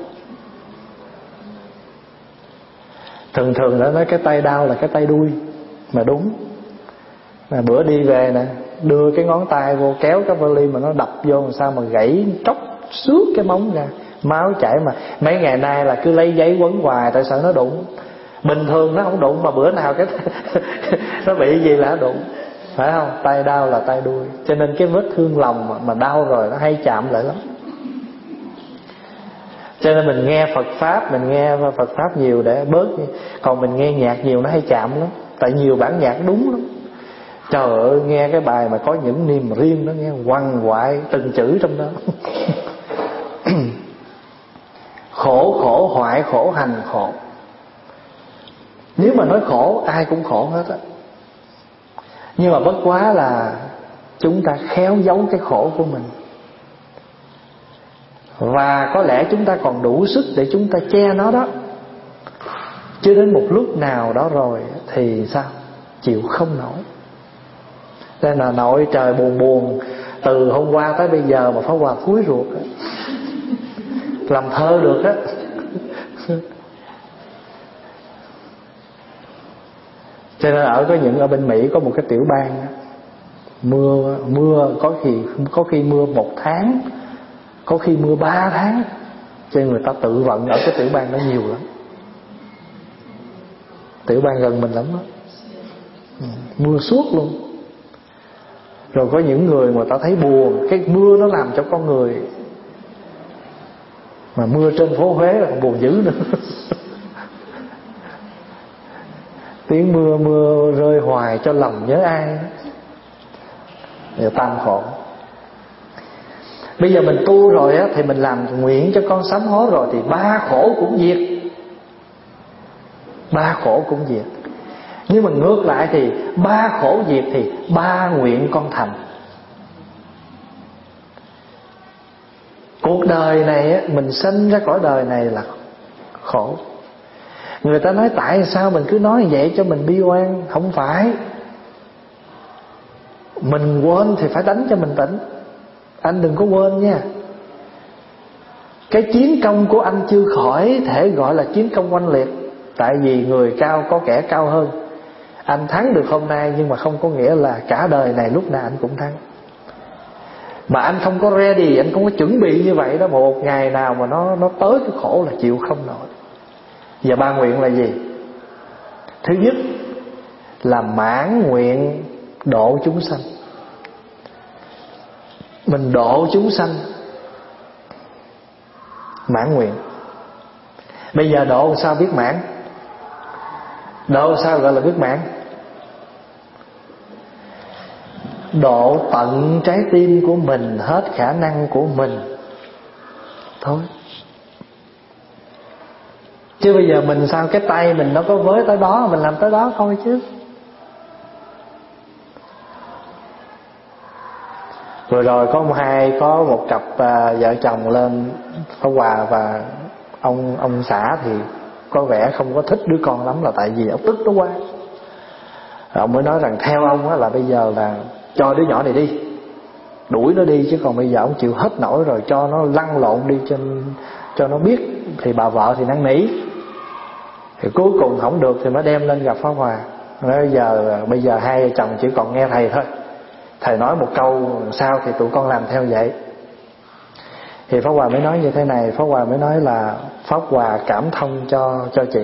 Thường thường đã nói cái tay đau là cái tay đuôi. Mà đúng. Mà bữa đi về nè, đưa cái ngón tay vô kéo cái vali mà nó đập vô làm sao mà gãy tróc xước cái móng ra, máu chảy. Mà mấy ngày nay là cứ lấy giấy quấn hoài, tại sợ nó đụng. Bình thường nó không đụng, mà bữa nào cái nó bị gì là nó đụng, phải không? Tay đau là tay đuôi. Cho nên cái vết thương lòng mà, mà đau rồi nó hay chạm lại lắm. Cho nên mình nghe Phật Pháp, mình nghe Phật Pháp nhiều để bớt. Còn mình nghe nhạc nhiều nó hay chạm lắm. Tại nhiều bản nhạc đúng lắm. Trời ơi, nghe cái bài mà có những niềm riêng đó, nghe quằn quại từng chữ trong đó. Khổ khổ hoại khổ hành khổ. Nếu mà nói khổ, ai cũng khổ hết á. Nhưng mà bất quá là chúng ta khéo giấu cái khổ của mình. Và có lẽ chúng ta còn đủ sức để chúng ta che nó đó. Chứ đến một lúc nào đó rồi thì sao? Chịu không nổi. Nên là nội trời buồn buồn, từ hôm qua tới bây giờ mà Pháp Hòa thúi ruột á. Làm thơ được á. Cho nên ở có những ở bên Mỹ có một cái tiểu bang á, mưa mưa có khi có khi mưa một tháng, có khi mưa ba tháng. Cho nên người ta tự vận ở cái tiểu bang đó nhiều lắm. Tiểu bang gần mình lắm đó. Ừ, mưa suốt luôn. Rồi có những người mà ta thấy buồn, cái mưa nó làm cho con người, mà mưa trên phố Huế là còn buồn dữ nữa. Tiếng mưa mưa rơi hoài cho lòng nhớ ai. Giờ tam khổ. Bây giờ mình tu rồi á, thì mình làm nguyện cho con sám hối rồi, thì ba khổ cũng diệt. Ba khổ cũng diệt. Nhưng mà ngược lại thì ba khổ diệt thì ba nguyện con thành. Cuộc đời này á, mình sinh ra cõi đời này là khổ. Người ta nói tại sao mình cứ nói vậy cho mình bi oan. Không phải. Mình quên thì phải đánh cho mình tỉnh. Anh đừng có quên nha. Cái chiến công của anh chưa khỏi thể gọi là chiến công oanh liệt. Tại vì người cao có kẻ cao hơn. Anh thắng được hôm nay, nhưng mà không có nghĩa là cả đời này lúc nào anh cũng thắng. Mà anh không có ready, anh không có chuẩn bị như vậy đó, một ngày nào mà nó nó tới cái khổ là chịu không nổi. Và ba nguyện là gì? Thứ nhất là mãn nguyện độ chúng sanh. Mình độ chúng sanh mãn nguyện. Bây giờ độ sao biết mãn? Độ sao gọi là biết mãn? Độ tận trái tim của mình, hết khả năng của mình thôi. Chứ bây giờ mình sao cái tay mình nó có với tới đó, mình làm tới đó thôi chứ. Vừa rồi có một hai có một cặp à, vợ chồng lên Pháp Hòa, và ông ông xã thì có vẻ không có thích đứa con lắm, là tại vì ông tức nó quá. Rồi ông mới nói rằng theo ông á, là bây giờ là cho đứa nhỏ này đi, đuổi nó đi, chứ còn bây giờ ông chịu hết nổi rồi, cho nó lăn lộn đi trên cho nó biết. Thì bà vợ thì năn nỉ, thì cuối cùng không được thì mới đem lên gặp Pháp Hòa. Nói giờ bây giờ hai vợ chồng chỉ còn nghe thầy thôi, thầy nói một câu sao thì tụi con làm theo vậy. Thì Pháp Hòa mới nói như thế này. Pháp Hòa mới nói là Pháp Hòa cảm thông cho cho chị.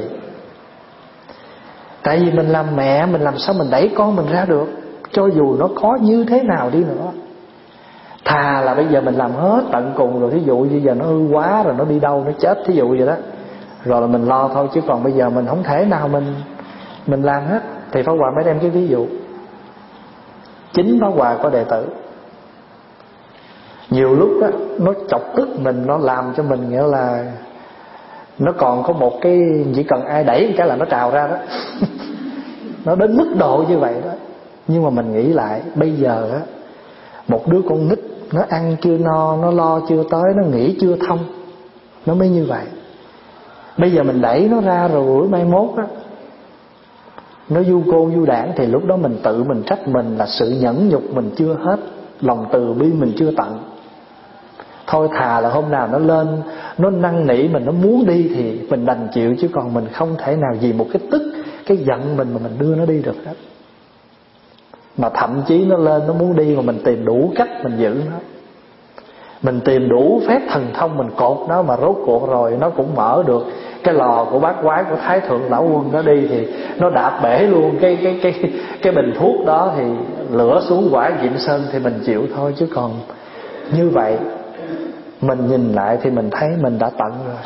Tại vì mình làm mẹ, mình làm sao mình đẩy con mình ra được, cho dù nó có như thế nào đi nữa. Thà là bây giờ mình làm hết tận cùng rồi, thí dụ như giờ nó hư quá rồi nó đi đâu nó chết, thí dụ vậy đó, rồi là mình lo thôi. Chứ còn bây giờ mình không thể nào mình mình làm hết. Thì Pháp Hòa mới đem cái ví dụ. Chính Pháp Hòa có đệ tử, nhiều lúc đó, nó chọc tức mình, nó làm cho mình nghĩa là nó còn có một cái, chỉ cần ai đẩy cái là nó trào ra đó. Nó đến mức độ như vậy đó. Nhưng mà mình nghĩ lại, bây giờ á, một đứa con nít, nó ăn chưa no, nó lo chưa tới, nó nghĩ chưa thông, nó mới như vậy. Bây giờ mình đẩy nó ra rồi buổi mai mốt á, nó du côn du đảng, thì lúc đó mình tự mình trách mình là sự nhẫn nhục mình chưa hết, lòng từ bi mình chưa tận. Thôi thà là hôm nào nó lên, nó năn nỉ mình, nó muốn đi thì mình đành chịu. Chứ còn mình không thể nào vì một cái tức, cái giận mình mà mình đưa nó đi được hết. Mà thậm chí nó lên, nó muốn đi mà mình tìm đủ cách mình giữ nó, mình tìm đủ phép thần thông mình cột nó, mà rốt cuộc rồi nó cũng mở được cái lò của bát quái của Thái Thượng Lão Quân nó đi, thì nó đạp bể luôn cái cái cái cái bình thuốc đó, thì lửa xuống quả Diệm Sơn thì mình chịu thôi. Chứ còn như vậy mình nhìn lại thì mình thấy mình đã tận rồi,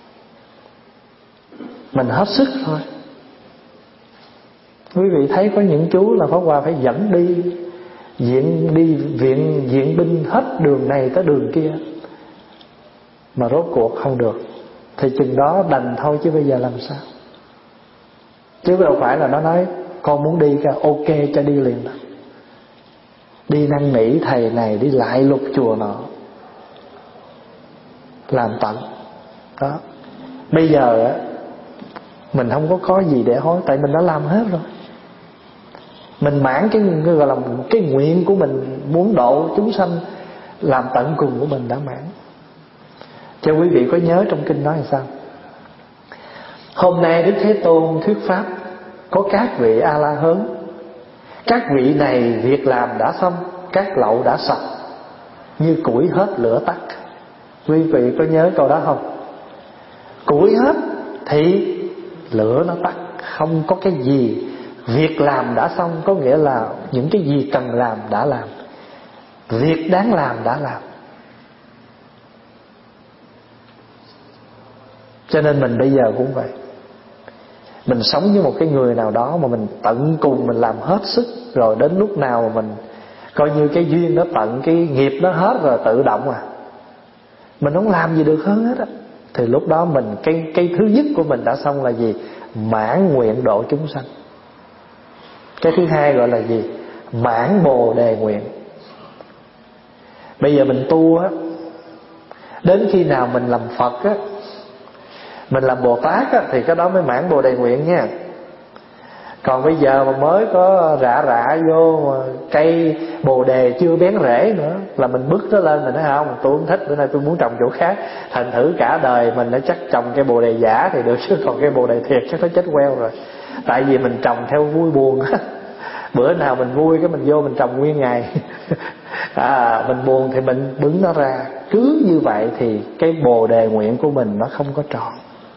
mình hết sức thôi. Quý vị thấy có những chú là Pháp Hòa phải dẫn đi viện đi viện viện binh hết đường này tới đường kia, mà rốt cuộc không được, thì chừng đó đành thôi. Chứ bây giờ làm sao? Chứ đâu phải là nó nói con muốn đi cả ok cho đi liền đó. Đi năn nỉ thầy này, đi lại lục chùa nọ, làm tận đó. Bây giờ á, mình không có có gì để hối, tại mình đã làm hết rồi. Mình mãn cái, cái gọi là cái nguyện của mình, muốn độ chúng sanh, làm tận cùng của mình đã mãn. Cho quý vị có nhớ trong kinh nói là sao? Hôm nay Đức Thế Tôn thuyết pháp, có các vị A La Hớn. Các vị này việc làm đã xong, các lậu đã sạch, như củi hết lửa tắt. Quý vị có nhớ câu đó không? Củi hết thì lửa nó tắt, không có cái gì. Việc làm đã xong có nghĩa là những cái gì cần làm đã làm, việc đáng làm đã làm. Cho nên mình bây giờ cũng vậy. Mình sống với một cái người nào đó mà mình tận cùng, mình làm hết sức, rồi đến lúc nào mà mình coi như cái duyên nó tận, cái nghiệp nó hết rồi, tự động à, mình không làm gì được hơn hết á. Thì lúc đó mình cái cái thứ nhất của mình đã xong là gì? Mãn nguyện độ chúng sanh. Cái thứ hai gọi là gì? Mãn bồ đề nguyện. Bây giờ mình tu á, đến khi nào mình làm Phật á, mình làm Bồ Tát á, thì cái đó mới mãn bồ đề nguyện nha. Còn bây giờ mà mới có rạ rạ vô mà cây bồ đề chưa bén rễ nữa là mình bứt nó lên, mình nói không, tôi không thích, bữa nay tôi muốn trồng chỗ khác. Thành thử cả đời mình đã chắc trồng cây bồ đề giả thì được, chứ còn cây bồ đề thiệt chắc nó chết queo rồi. Tại vì mình trồng theo vui buồn. Bữa nào mình vui cái mình vô mình trồng nguyên ngày. À, mình buồn thì mình bứng nó ra. Cứ như vậy thì cái bồ đề nguyện của mình nó không có tròn.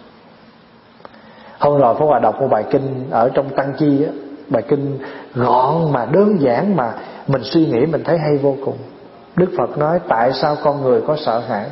Hôm rồi Pháp Hòa đọc một bài kinh ở trong Tăng Chi á, bài kinh gọn mà đơn giản mà mình suy nghĩ mình thấy hay vô cùng. Đức Phật nói tại sao con người có sợ hãi?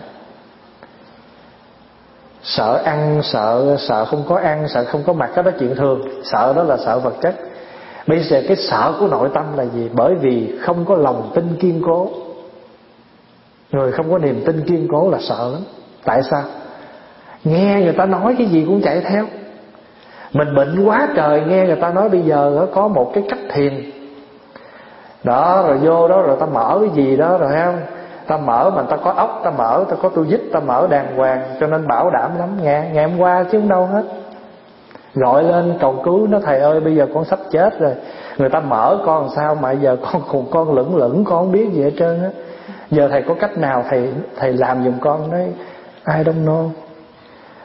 Sợ ăn, sợ sợ không có ăn, sợ không có mặc, cái đó chuyện thường. Sợ đó là sợ vật chất. Bây giờ cái sợ của nội tâm là gì? Bởi vì không có lòng tin kiên cố. Người không có niềm tin kiên cố là sợ lắm. Tại sao? Nghe người ta nói cái gì cũng chạy theo. Mình bệnh quá trời, nghe người ta nói bây giờ có một cái cách thiền đó, rồi vô đó rồi ta mở cái gì đó rồi thấy không, ta mở mà ta có ốc, ta mở, ta có tu dít, ta mở đàng hoàng, cho nên bảo đảm lắm. Nghe ngày hôm qua chứ không đâu hết, gọi lên cầu cứu nó, thầy ơi bây giờ con sắp chết rồi. Người ta mở con làm sao mà giờ con cùng con lững lững, con không biết gì hết trơn á. Giờ thầy có cách nào thầy thầy làm giùm con? Nói I don't know.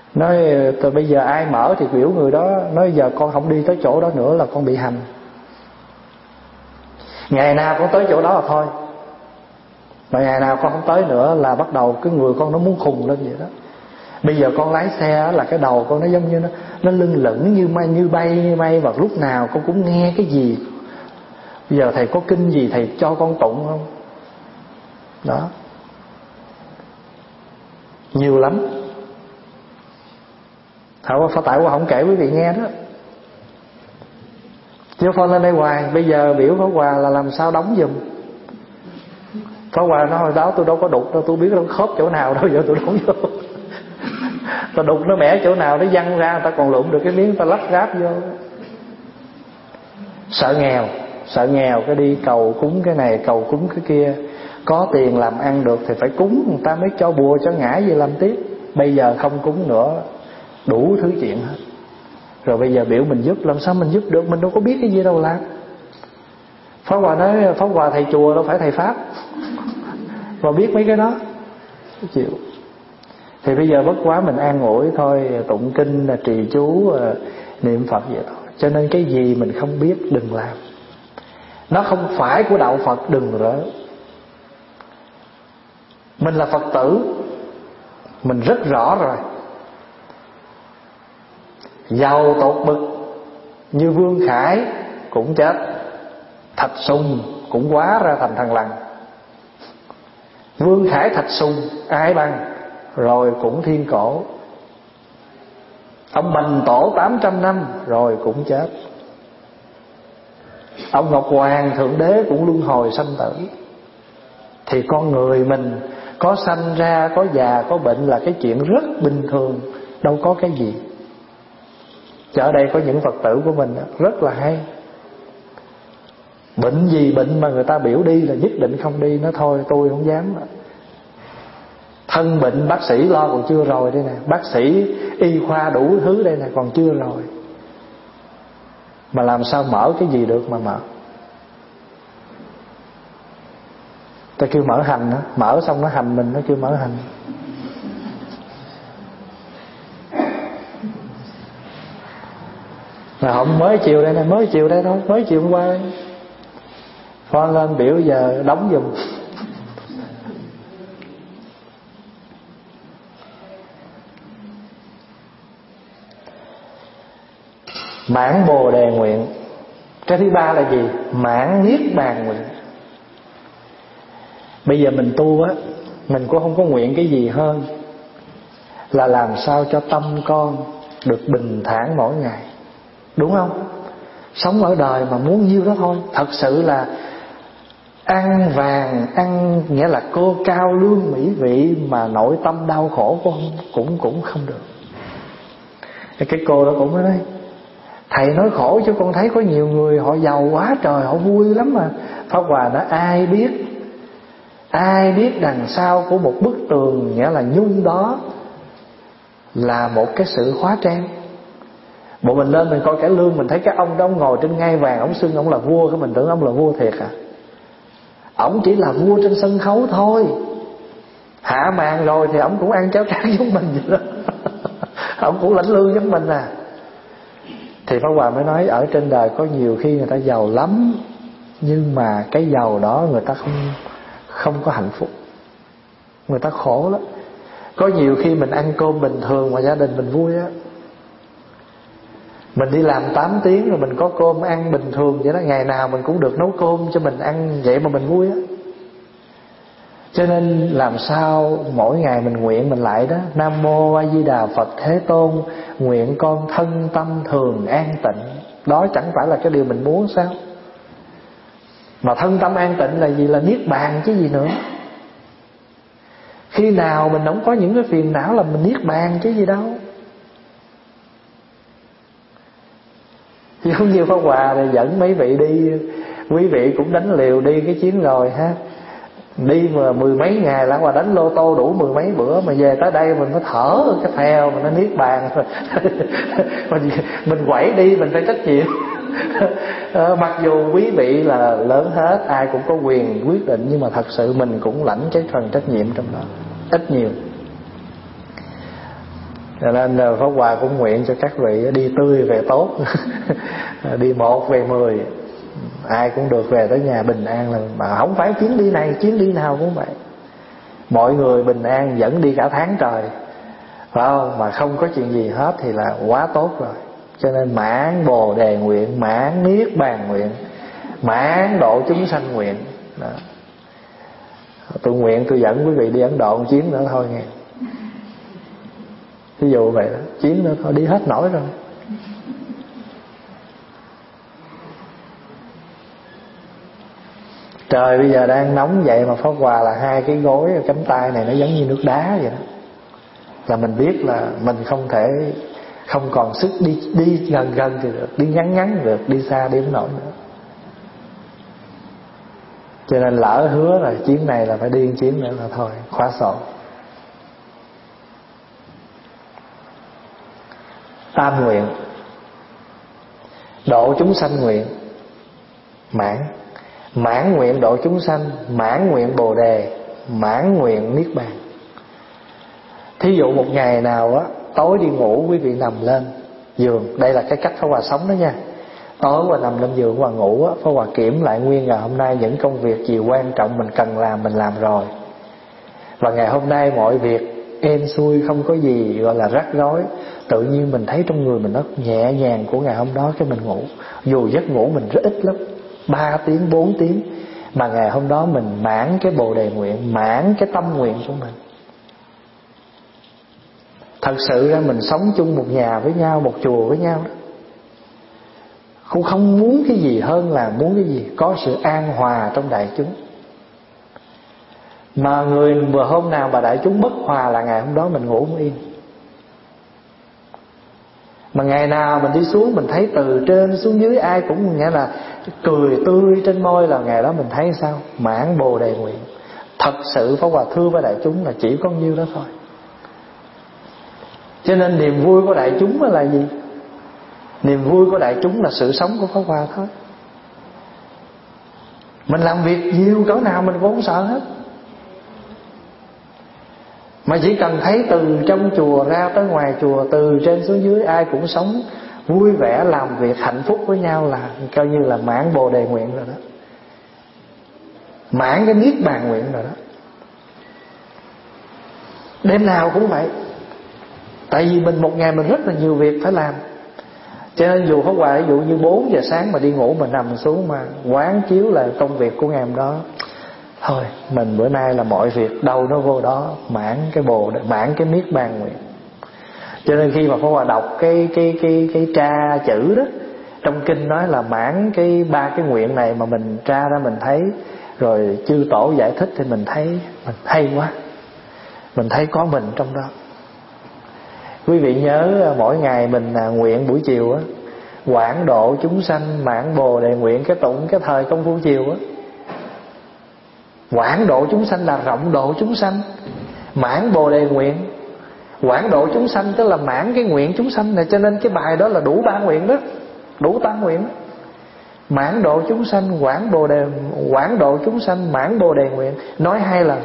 Nói từ bây giờ ai mở thì biểu người đó nói giờ con không đi tới chỗ đó nữa là con bị hành. Ngày nào con tới chỗ đó là thôi, mà ngày nào con không tới nữa là bắt đầu cái người con nó muốn khùng lên vậy đó. Bây giờ con lái xe là cái đầu con nó giống như nó nó lưng lửng như bay như bay như bay, và lúc nào con cũng nghe cái gì. Bây giờ thầy có kinh gì thầy cho con tụng không? Đó, nhiều lắm. Không phải tại qua không kể quý vị nghe đó, chứ phone lên đây hoài. Bây giờ biểu Pháp Hòa là làm sao đóng giùm. Pháp Hòa nói hồi đó tôi đâu có đục đâu, tôi biết nó khớp chỗ nào đâu, giờ tôi đóng vô. Ta đục nó bẻ chỗ nào nó văng ra, ta còn lụm được cái miếng ta lắp ráp vô. Sợ nghèo, sợ nghèo cái đi cầu cúng cái này cầu cúng cái kia. Có tiền làm ăn được thì phải cúng, người ta mới cho bùa cho ngải gì làm tiếp. Bây giờ không cúng nữa, đủ thứ chuyện hết. Rồi bây giờ biểu mình giúp, làm sao mình giúp được, mình đâu có biết cái gì đâu làm. Pháp Hòa nói Pháp Hòa thầy chùa đâu phải thầy Pháp và biết mấy cái đó chịu. Thì bây giờ bất quá mình an ủi thôi, tụng kinh, trì chú, niệm Phật vậy thôi. Cho nên cái gì mình không biết đừng làm. Nó không phải của đạo Phật đừng rỡ. Mình là Phật tử, mình rất rõ rồi. Giàu tột bực như Vương Khải cũng chết, Thạch Sùng cũng hóa ra thành thằng lằn. Vương Khải Thạch Sùng ai bằng, rồi cũng thiên cổ. Ông Bành Tổ tám trăm năm rồi cũng chết. Ông Ngọc Hoàng Thượng Đế cũng luân hồi sanh tử. Thì con người mình có sanh ra, có già, có bệnh là cái chuyện rất bình thường, đâu có cái gì. Chứ ở đây có những Phật tử của mình rất là hay. Bệnh gì bệnh mà người ta biểu đi là nhất định không đi. Nó thôi tôi không dám. Thân bệnh bác sĩ lo còn chưa rồi đây nè, bác sĩ y khoa đủ thứ đây nè còn chưa rồi, mà làm sao mở cái gì được mà mở. Ta kêu mở hành đó, mở xong nó hành mình, nó kêu mở hành. Rồi không mới chiều đây nè, mới chiều đây thôi, mới chiều hôm qua phone lên biểu giờ đóng giùm. Mãn Bồ Đề nguyện. Cái thứ ba là gì? Mãn Niết Bàn nguyện. Bây giờ mình tu á, mình cũng không có nguyện cái gì hơn là làm sao cho tâm con được bình thản mỗi ngày, đúng không? Sống ở đời mà muốn nhiêu đó thôi. Thật sự là ăn vàng, ăn nghĩa là cô cao lương mỹ vị mà nội tâm đau khổ cũng cũng cũng không được. Cái cô đó cũng mới nói thầy nói khổ chứ con thấy có nhiều người họ giàu quá trời, họ vui lắm mà. Pháp Hòa nói ai biết, ai biết đằng sau của một bức tường nghĩa là nhung đó là một cái sự hóa trang. Bộ mình lên mình coi cải lương, mình thấy cái ông đó ông ngồi trên ngai vàng, ông xưng ông là vua, cái mình tưởng ông là vua thiệt à. Ông chỉ là vua trên sân khấu thôi, hạ màn rồi thì ông cũng ăn cháo trắng giống mình vậy đó. Ông cũng lãnh lương giống mình à. Thì Pháp Hòa mới nói ở trên đời có nhiều khi người ta giàu lắm, nhưng mà cái giàu đó người ta không không có hạnh phúc, người ta khổ lắm. Có nhiều khi mình ăn cơm bình thường mà gia đình mình vui á. Mình đi làm tám tiếng rồi mình có cơm ăn bình thường vậy đó, ngày nào mình cũng được nấu cơm cho mình ăn vậy mà mình vui á. Cho nên làm sao mỗi ngày mình nguyện mình lại đó: Nam Mô A Di Đà Phật Thế Tôn, nguyện con thân tâm thường an tịnh. Đó chẳng phải là cái điều mình muốn sao? Mà thân tâm an tịnh là gì? Là niết bàn chứ gì nữa. Khi nào mình không có những cái phiền não là mình niết bàn chứ gì đâu. Giống như Pháp Hòa thì dẫn mấy vị đi, quý vị cũng đánh liều đi cái chuyến rồi ha. Đi mà mười mấy ngày là Hòa đánh lô tô đủ mười mấy bữa, mà về tới đây mình phải thở cái theo mà nó niết bàn. mình mình quẩy đi mình phải trách nhiệm. Mặc dù quý vị là lớn hết, ai cũng có quyền quyết định, nhưng mà thật sự mình cũng lãnh cái phần trách nhiệm trong đó ít nhiều. Cho nên Pháp Hòa cũng nguyện cho các vị đi tươi về tốt. Đi một về mười, ai cũng được về tới nhà bình an. Là mà không phải chuyến đi này chuyến đi nào cũng vậy, mọi người bình an dẫn đi cả tháng trời, phải không? Mà không có chuyện gì hết thì là quá tốt rồi. Cho nên mãn bồ đề nguyện, mãn niết bàn nguyện, mãn độ chúng sanh nguyện đó. Tôi nguyện tôi dẫn quý vị đi Ấn Độ một chuyến nữa thôi nghe. Ví dụ vậy đó, chuyến nữa thôi đi hết nổi rồi. Trời bây giờ đang nóng vậy mà Pháp Hòa là hai cái gối ở cánh tay này nó giống như nước đá vậy đó. Là mình biết là mình không thể, không còn sức đi đi gần gần thì được, đi ngắn ngắn được, đi xa đi không nổi nữa. Cho nên lỡ hứa rồi, chuyến này là phải đi một chuyến nữa là thôi, khóa sổ. Tam nguyện, độ chúng sanh nguyện, mãn. Mãn nguyện độ chúng sanh, mãn nguyện bồ đề, mãn nguyện niết bàn. Thí dụ một ngày nào á, tối đi ngủ quý vị nằm lên giường, đây là cái cách Pháp Hòa sống đó nha. Tối qua nằm lên giường Hòa ngủ á, Pháp Hòa kiểm lại nguyên ngày hôm nay những công việc gì quan trọng mình cần làm mình làm rồi. Và ngày hôm nay mọi việc êm xuôi, không có gì gọi là rắc rối. Tự nhiên mình thấy trong người mình nó nhẹ nhàng của ngày hôm đó, cái mình ngủ. Dù giấc ngủ mình rất ít lắm, ba tiếng, bốn tiếng, mà ngày hôm đó mình mãn cái bồ đề nguyện, mãn cái tâm nguyện của mình. Thật sự ra mình sống chung một nhà với nhau, một chùa với nhau đó, cũng không muốn cái gì hơn là muốn cái gì? Có sự an hòa trong đại chúng. Mà người vừa hôm nào mà đại chúng bất hòa là ngày hôm đó mình ngủ không yên. Mà ngày nào mình đi xuống mình thấy từ trên xuống dưới ai cũng nghĩa là cười tươi trên môi, là ngày đó mình thấy sao? Mãn bồ đề nguyện. Thật sự Pháp Hòa thưa với đại chúng là chỉ có nhiêu đó thôi. Cho nên niềm vui của đại chúng là gì? Niềm vui của đại chúng là sự sống của Pháp Hòa thôi. Mình làm việc nhiều cỡ nào mình cũng không sợ hết. Mà chỉ cần thấy từ trong chùa ra tới ngoài chùa, từ trên xuống dưới ai cũng sống vui vẻ, làm việc hạnh phúc với nhau là coi như là mãn bồ đề nguyện rồi đó, mãn cái niết bàn nguyện rồi đó. Đêm nào cũng vậy. Tại vì mình một ngày mình rất là nhiều việc phải làm. Cho nên dù Pháp Hòa ví dụ như bốn giờ sáng mà đi ngủ, mình nằm xuống mà quán chiếu là công việc của ngày hôm đó, thôi mình bữa nay là mọi việc đâu nó vô đó, mãn cái bồ, mãn cái niết bàn nguyện. Cho nên khi mà Pháp Hòa đọc cái cái cái cái tra chữ đó trong kinh nói là mãn cái ba cái nguyện này, mà mình tra ra mình thấy rồi chư tổ giải thích thì mình thấy mình hay quá, mình thấy có mình trong đó. Quý vị nhớ mỗi ngày mình nguyện buổi chiều á, quảng độ chúng sanh mãn bồ đề nguyện, cái tụng cái thời công phu chiều á. Quảng độ chúng sanh là rộng độ chúng sanh, mãn bồ đề nguyện. Quảng độ chúng sanh tức là mãn cái nguyện chúng sanh này. Cho nên cái bài đó là đủ ba nguyện đó, đủ tám nguyện đó. Mãn độ chúng sanh, quảng bồ đề, quảng độ chúng sanh, mãn bồ đề nguyện, nói hai lần.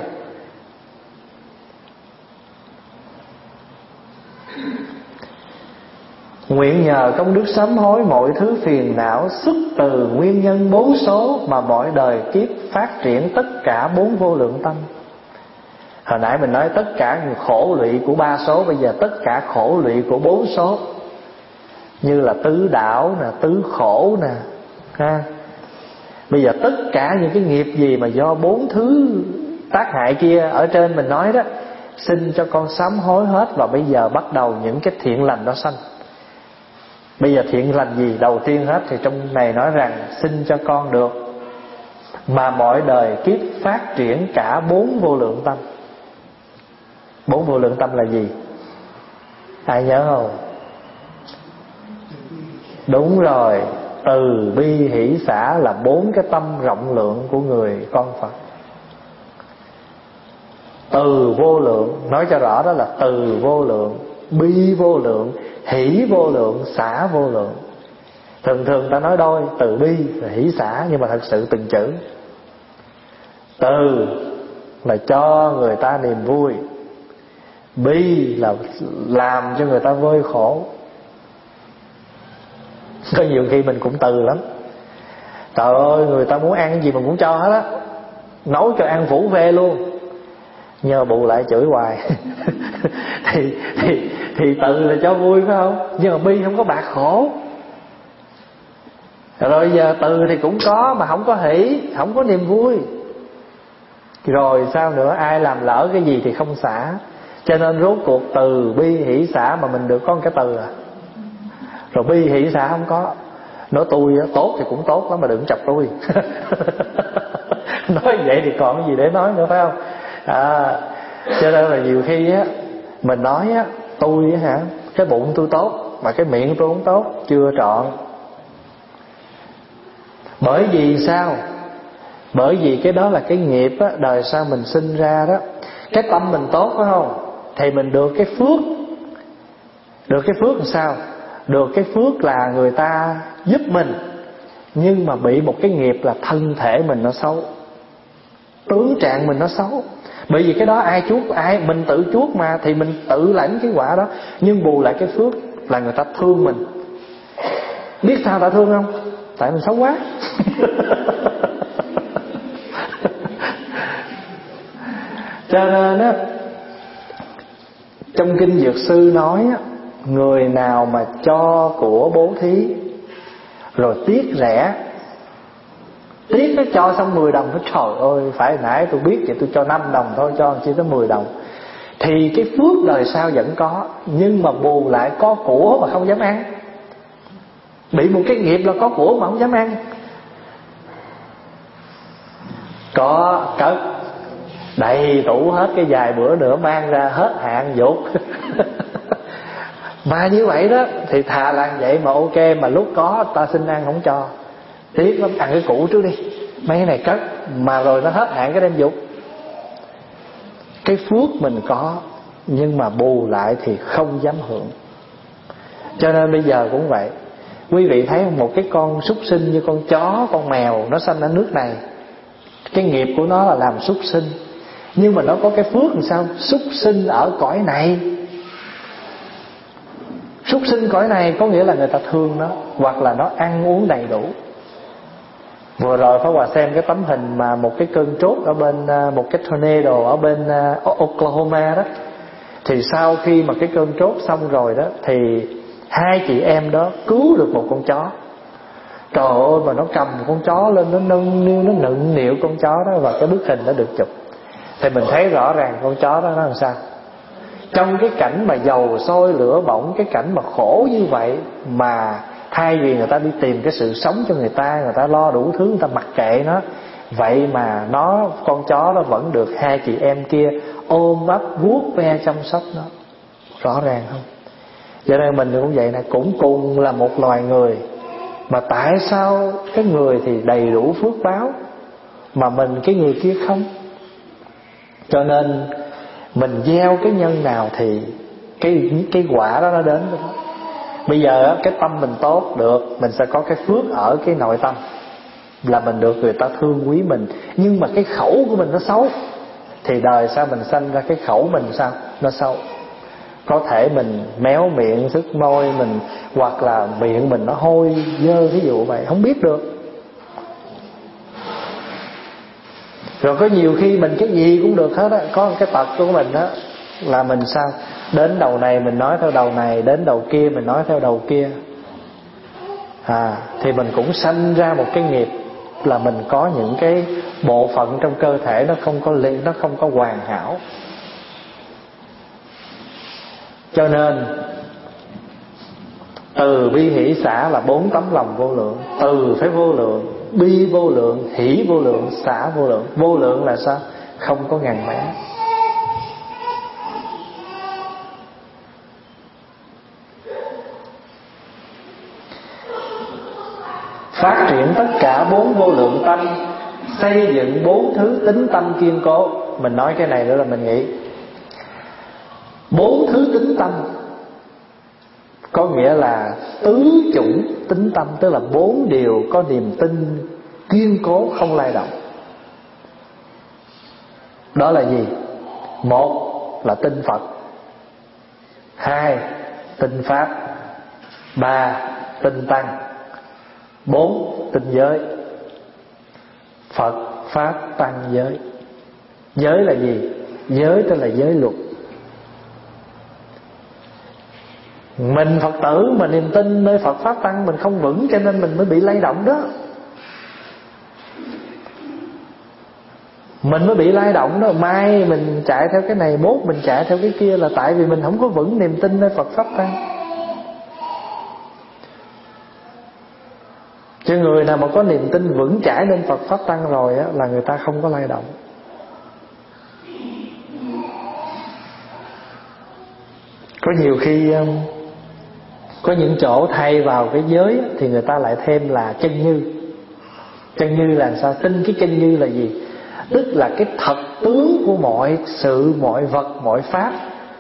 Nguyện nhờ công đức sám hối mọi thứ phiền não, xuất từ nguyên nhân bốn số mà mỗi đời kiếp phát triển tất cả bốn vô lượng tâm. Hồi nãy mình nói tất cả khổ lụy của ba số, bây giờ tất cả khổ lụy của bốn số, như là tứ đảo nè, tứ khổ nè ha. Bây giờ tất cả những cái nghiệp gì mà do bốn thứ tác hại kia ở trên mình nói đó, xin cho con sám hối hết. Và bây giờ bắt đầu những cái thiện lành đó sanh. Bây giờ thiện lành gì đầu tiên hết thì trong này nói rằng xin cho con được mà mỗi đời kiếp phát triển cả bốn vô lượng tâm. Bốn vô lượng tâm là gì? Ai nhớ không? Đúng rồi, từ bi hỷ xả là bốn cái tâm rộng lượng của người con Phật. Từ vô lượng, nói cho rõ đó là từ vô lượng, bi vô lượng, hỷ vô lượng, xả vô lượng. Thường thường ta nói đôi, từ bi và hỷ xả, nhưng mà thật sự từng chữ. Từ là cho người ta niềm vui, bi là làm cho người ta vơi khổ. Có nhiều khi mình cũng từ lắm. Trời ơi, người ta muốn ăn cái gì mình cũng cho hết á, nấu cho ăn phủ phê luôn, nhờ bù lại chửi hoài. thì, thì, thì từ là cho vui phải không? Nhưng mà bi không có bạc khổ. Rồi giờ từ thì cũng có mà không có hỷ, không có niềm vui. Rồi sao nữa, ai làm lỡ cái gì thì không xả. Cho nên rốt cuộc từ bi hỷ xả mà mình được có một cái từ à. Rồi bi hỷ xả không có. Nói tôi tốt thì cũng tốt lắm mà đừng chọc tôi. Nói vậy thì còn cái gì để nói nữa phải không? À, cho nên là nhiều khi á mình nói á, tôi á hả, cái bụng tôi tốt mà cái miệng tôi không tốt, chưa trọn. Bởi vì sao? Bởi vì cái đó là cái nghiệp á, đời sau mình sinh ra đó. Cái tâm mình tốt phải không? Thì mình được cái phước. Được cái phước làm sao? Được cái phước là người ta giúp mình, nhưng mà bị một cái nghiệp là thân thể mình nó xấu, tướng trạng mình nó xấu. Bởi vì cái đó ai chuốc, ai mình tự chuốc mà, thì mình tự lãnh cái quả đó. Nhưng bù lại cái phước là người ta thương mình. Biết sao ta thương không? Tại mình xấu quá. Cho nên á, trong kinh Dược Sư nói á, người nào mà cho của bố thí rồi tiếc rẻ, tiếc nó cho xong mười đồng, nó trời ơi phải nãy tôi biết vậy tôi cho năm đồng thôi, cho chỉ tới mười đồng, thì cái phước đời sau vẫn có, nhưng mà bù lại có của mà không dám ăn. Bị một cái nghiệp là có của mà không dám ăn. Có cất đầy tủ hết, cái vài bữa nữa mang ra hết hạn dục. Mà như vậy đó thì thà là vậy mà ok, mà lúc có ta xin ăn không cho, tiếc lắm, ăn cái cũ trước đi, mấy cái này cất mà rồi nó hết hạn cái đem dục. Cái phước mình có nhưng mà bù lại thì không dám hưởng. Cho nên bây giờ cũng vậy. Quý vị thấy một cái con súc sinh như con chó, con mèo, nó sanh ở nước này, cái nghiệp của nó là làm súc sinh, nhưng mà nó có cái phước làm sao? Súc sinh ở cõi này. Súc sinh cõi này có nghĩa là người ta thương nó, hoặc là nó ăn uống đầy đủ. Vừa rồi Pháp Hòa xem cái tấm hình mà một cái cơn trốt ở bên, một cái tornado ở bên Oklahoma đó. Thì sau khi mà cái cơn trốt xong rồi đó, thì hai chị em đó cứu được một con chó. Trời ơi, mà nó cầm con chó lên, nó nâng niu, nó nựng nịu con chó đó, và cái bức hình đã được chụp. Thì mình thấy rõ ràng con chó đó nó làm sao. Trong cái cảnh mà dầu sôi lửa bỏng, cái cảnh mà khổ như vậy, mà thay vì người ta đi tìm cái sự sống cho người ta, người ta lo đủ thứ, người ta mặc kệ nó, vậy mà nó, con chó đó vẫn được hai chị em kia ôm ấp vuốt ve chăm sóc nó. Rõ ràng không? Cho nên mình cũng vậy nè, cũng cùng là một loài người, mà tại sao cái người thì đầy đủ phước báo mà mình cái người kia không? Cho nên mình gieo cái nhân nào thì cái cái quả đó nó đến với đó. Bây giờ cái tâm mình tốt được, mình sẽ có cái phước ở cái nội tâm, là mình được người ta thương quý mình. Nhưng mà cái khẩu của mình nó xấu, thì đời sau mình sanh ra cái khẩu mình sao? Nó xấu. Có thể mình méo miệng, sức môi mình, hoặc là miệng mình nó hôi dơ, ví dụ vậy, không biết được. Rồi có nhiều khi mình cái gì cũng được hết á. Có một cái tật của mình đó là mình sao? Đến đầu này mình nói theo đầu này, đến đầu kia mình nói theo đầu kia. À, thì mình cũng sanh ra một cái nghiệp là mình có những cái bộ phận trong cơ thể nó không có nó không có hoàn hảo. Cho nên từ bi hỷ xả là bốn tấm lòng vô lượng. Từ phải vô lượng, bi vô lượng, hỷ vô lượng, xả vô lượng. Vô lượng là sao? Không có ngàn mã. Phát triển tất cả bốn vô lượng tâm, xây dựng bốn thứ tính tâm kiên cố. Mình nói cái này nữa là mình nghĩ bốn thứ tính tâm có nghĩa là tứ chủng tính tâm, tức là bốn điều có niềm tin kiên cố không lay động. Đó là gì? Một là tin Phật, Hai, tinh pháp. Ba, tinh tăng. Bốn, tinh giới. Phật pháp tăng giới. Giới là gì? Giới tức là giới luật. Mình Phật tử mà niềm tin nơi Phật pháp tăng mình không vững, cho nên mình mới bị lay động đó. Mình mới bị lay động đó. Mai mình chạy theo cái này, mốt mình chạy theo cái kia, là tại vì mình không có vững niềm tin nơi Phật pháp tăng. Chứ người nào mà có niềm tin vững chãi nên Phật pháp tăng rồi á, là người ta không có lay động. Có nhiều khi có những chỗ thay vào cái giới á, thì người ta lại thêm là chân như. Chân như là sao? Tin cái chân như là gì? Tức là cái thật tướng của mọi sự, mọi vật, mọi pháp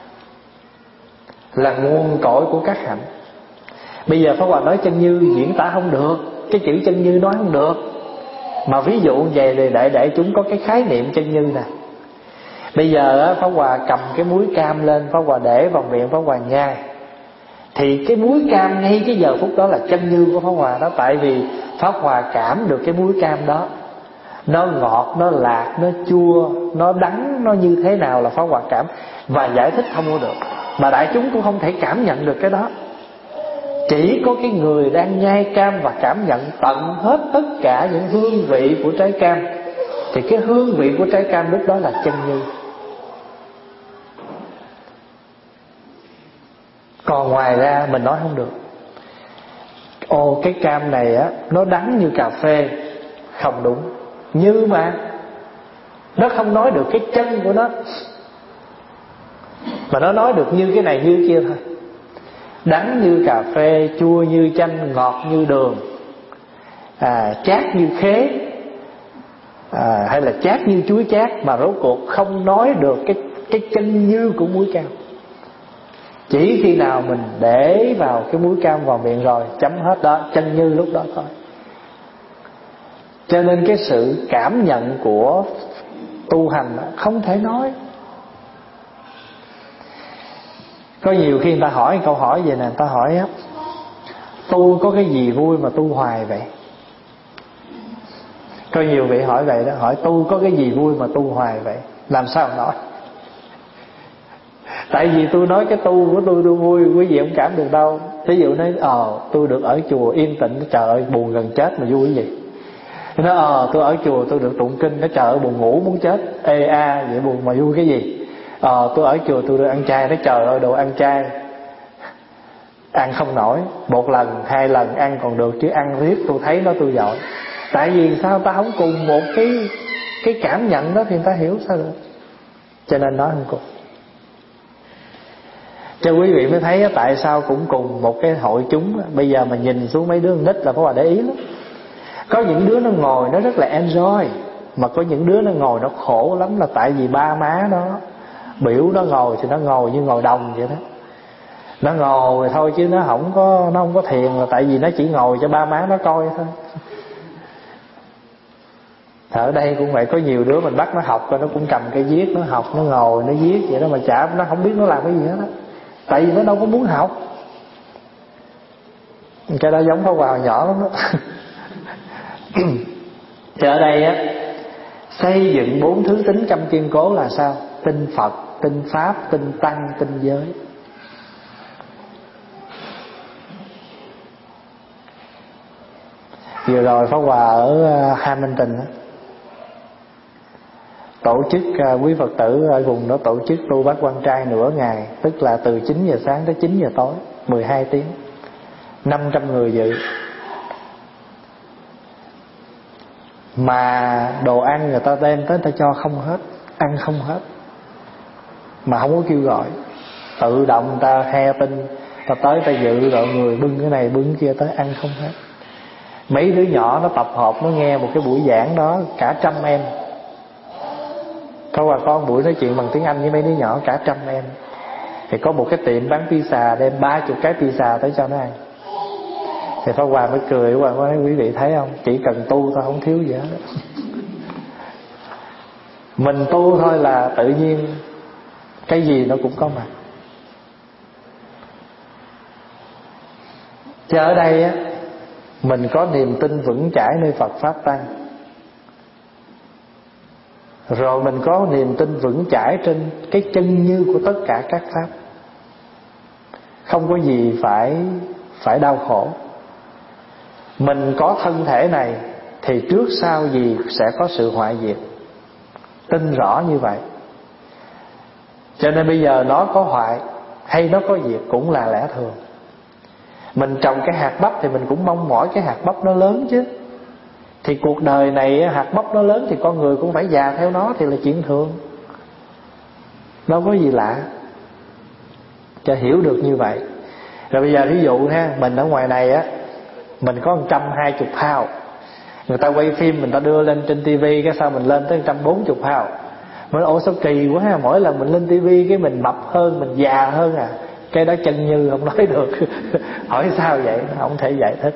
là nguồn cội của các hạnh. Bây giờ Pháp Hòa nói chân như diễn tả không được, cái chữ chân như nói không được. Mà ví dụ về để, để để chúng có cái khái niệm chân như nè. Bây giờ Pháp Hòa cầm cái muối cam lên, Pháp Hòa để vào miệng Pháp Hòa nhai, thì cái muối cam ngay cái giờ phút đó là chân như của Pháp Hòa đó. Tại vì Pháp Hòa cảm được cái muối cam đó, nó ngọt, nó lạc, nó chua, nó đắng, nó như thế nào là Pháp Hòa cảm. Và giải thích không có được, mà đại chúng cũng không thể cảm nhận được cái đó. Chỉ có cái người đang nhai cam và cảm nhận tận hết tất cả những hương vị của trái cam, thì cái hương vị của trái cam lúc đó là chân như. Còn ngoài ra mình nói không được. Ồ, cái cam này á, nó đắng như cà phê. Không đúng. Như mà nó không nói được cái chân của nó, mà nó nói được như cái này như kia thôi. Đắng như cà phê, chua như chanh, ngọt như đường, à, chát như khế, à, hay là chát như chuối chát, mà rốt cuộc không nói được cái, cái chân như của muối cam. Chỉ khi nào mình để vào cái muối cam vào miệng rồi, chấm hết đó, chân như lúc đó thôi. Cho nên cái sự cảm nhận của tu hành không thể nói. Có nhiều khi người ta hỏi câu hỏi về nè, người ta hỏi á, tu có cái gì vui mà tu hoài vậy? Có nhiều vị hỏi vậy đó, hỏi tu có cái gì vui mà tu hoài vậy? Làm sao nói? Tại vì tôi nói cái tu của tôi tôi vui, quý vị không cảm được đâu. Ví dụ nói ờ tôi được ở chùa yên tĩnh, trời ơi buồn gần chết mà vui cái gì. Nó ờ tôi ở chùa tôi được tụng kinh, nó trời ơi buồn ngủ muốn chết, ê a vậy buồn mà vui cái gì. Ờ tôi ở chùa tôi được ăn chay, nó trời ơi đồ ăn chay ăn không nổi, một lần hai lần ăn còn được, chứ ăn riết tôi thấy nó tôi giỏi. Tại vì sao ta không cùng một cái cái cảm nhận đó thì người ta hiểu sao được. Cho nên nói không cùng. Cho quý vị mới thấy tại sao cũng cùng một cái hội chúng. Bây giờ mà nhìn xuống mấy đứa nít là phải hòa để ý lắm. Có những đứa nó ngồi nó rất là enjoy, mà có những đứa nó ngồi nó khổ lắm, là tại vì ba má nó biểu nó ngồi thì nó ngồi như ngồi đồng vậy đó. Nó ngồi thôi chứ nó không có nó không có thiền, là tại vì nó chỉ ngồi cho ba má nó coi thôi. Ở đây cũng vậy, có nhiều đứa mình bắt nó học rồi nó cũng cầm cây viết nó học, nó ngồi nó viết vậy đó, mà chả nó không biết nó làm cái gì hết á. Tại vì nó đâu có muốn học. Cái đó giống Pháp Hòa nhỏ lắm đó. Thì ở đây á, xây dựng bốn thứ tính tâm kiên cố là sao? Tin Phật, tin Pháp, tin Tăng, tin giới. Vừa rồi Pháp Hòa ở Hamilton á, tổ chức quý Phật tử ở vùng đó tổ chức tu bát quan trai nửa ngày, tức là từ chín giờ sáng tới chín giờ tối, mười hai tiếng, năm trăm người dự. Mà đồ ăn người ta đem tới, người ta cho không hết, ăn không hết, mà không có kêu gọi, tự động người ta he tin, ta tới ta dự rồi người bưng cái này bưng kia tới, ăn không hết. Mấy đứa nhỏ nó tập hợp, nó nghe một cái buổi giảng đó cả trăm em. Có qua con buổi nói chuyện bằng tiếng Anh với mấy đứa nhỏ cả trăm em. Thì có một cái tiệm bán pizza đem ba chục cái pizza tới cho nó ăn. Thì Pháp Hòa mới cười, Pháp Hòa mới nói quý vị thấy không, chỉ cần tu thôi không thiếu gì hết. Mình tu thôi là tự nhiên cái gì nó cũng có mặt. Chứ ở đây á, mình có niềm tin vững chãi nơi Phật Pháp Tăng, rồi mình có niềm tin vững chãi trên cái chân như của tất cả các Pháp. Không có gì phải phải đau khổ. Mình có thân thể này thì trước sau gì sẽ có sự hoại diệt, tin rõ như vậy. Cho nên bây giờ nó có hoại hay nó có diệt cũng là lẽ thường. Mình trồng cái hạt bắp thì mình cũng mong mỏi cái hạt bắp nó lớn chứ. Thì cuộc đời này hạt bắp nó lớn thì con người cũng phải già theo nó, thì là chuyện thường, đâu có gì lạ. Cho hiểu được như vậy. Rồi bây giờ ví dụ ha, mình ở ngoài này á, mình có một trăm hai chục pound, người ta quay phim mình ta đưa lên trên tivi, cái sao mình lên tới một trăm bốn chục pound. Mình ủa sao kỳ quá ha, mỗi lần mình lên tivi cái mình mập hơn, mình già hơn à. Cái đó chân như không nói được. Hỏi sao vậy, không thể giải thích.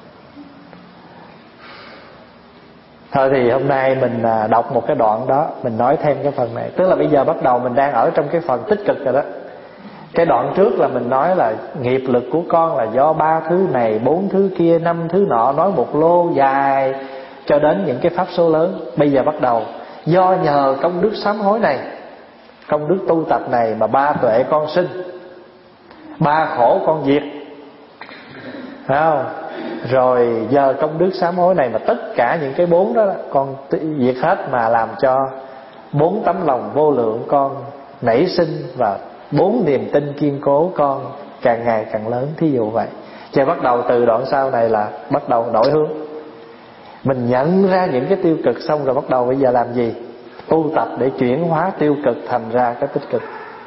Thôi thì hôm nay mình đọc một cái đoạn đó, mình nói thêm cái phần này. Tức là bây giờ bắt đầu mình đang ở trong cái phần tích cực rồi đó. Cái đoạn trước là mình nói là nghiệp lực của con là do ba thứ này, bốn thứ kia, năm thứ nọ, nói một lô dài cho đến những cái pháp số lớn. Bây giờ bắt đầu do nhờ công đức sám hối này, công đức tu tập này mà ba tuệ con sinh, ba khổ con diệt, phải không? Rồi nhờ công đức sám hối này mà tất cả những cái bốn đó con diệt hết, mà làm cho bốn tấm lòng vô lượng con nảy sinh, và bốn niềm tin kiên cố con càng ngày càng lớn. Thí dụ vậy. Chứ bắt đầu từ đoạn sau này là bắt đầu đổi hướng. Mình nhận ra những cái tiêu cực xong rồi bắt đầu bây giờ làm gì? Tu tập để chuyển hóa tiêu cực thành ra cái tích cực.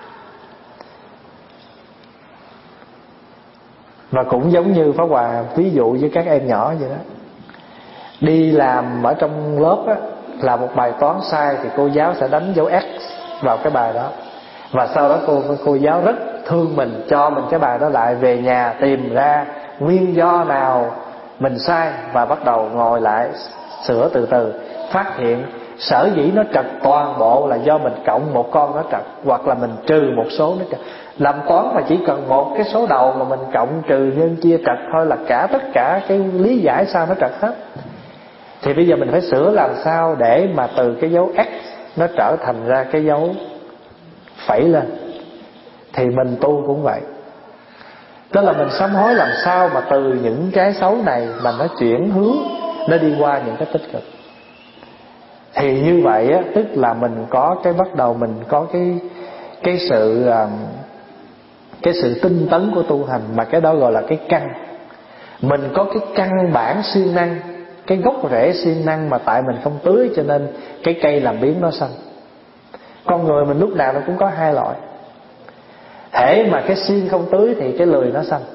Và cũng giống như Pháp Hòa ví dụ với các em nhỏ vậy đó. Đi làm ở trong lớp á, là một bài toán sai thì cô giáo sẽ đánh dấu X vào cái bài đó. Và sau đó cô cô giáo rất thương mình, cho mình cái bài đó lại, về nhà tìm ra nguyên do nào mình sai và bắt đầu ngồi lại sửa từ từ. Phát hiện sở dĩ nó trật toàn bộ là do mình cộng một con nó trật, hoặc là mình trừ một số nó trật. Làm toán mà chỉ cần một cái số đầu mà mình cộng trừ nhân chia trật thôi là cả tất cả cái lý giải sao nó trật hết. Thì bây giờ mình phải sửa làm sao để mà từ cái dấu X nó trở thành ra cái dấu phẩy lên. Thì mình tu cũng vậy. Tức là mình sám hối làm sao mà từ những cái xấu này mà nó chuyển hướng, nó đi qua những cái tích cực. Thì như vậy á, tức là mình có cái bắt đầu mình có cái cái sự cái sự tinh tấn của tu hành, mà cái đó gọi là cái căn. Mình có cái căn bản siêng năng, cái gốc rễ siêng năng mà tại mình không tưới cho nên cái cây làm biếng nó xanh. Con người mình lúc nào nó cũng có hai loại. Hễ mà cái xiên không tưới thì cái lười nó xanh.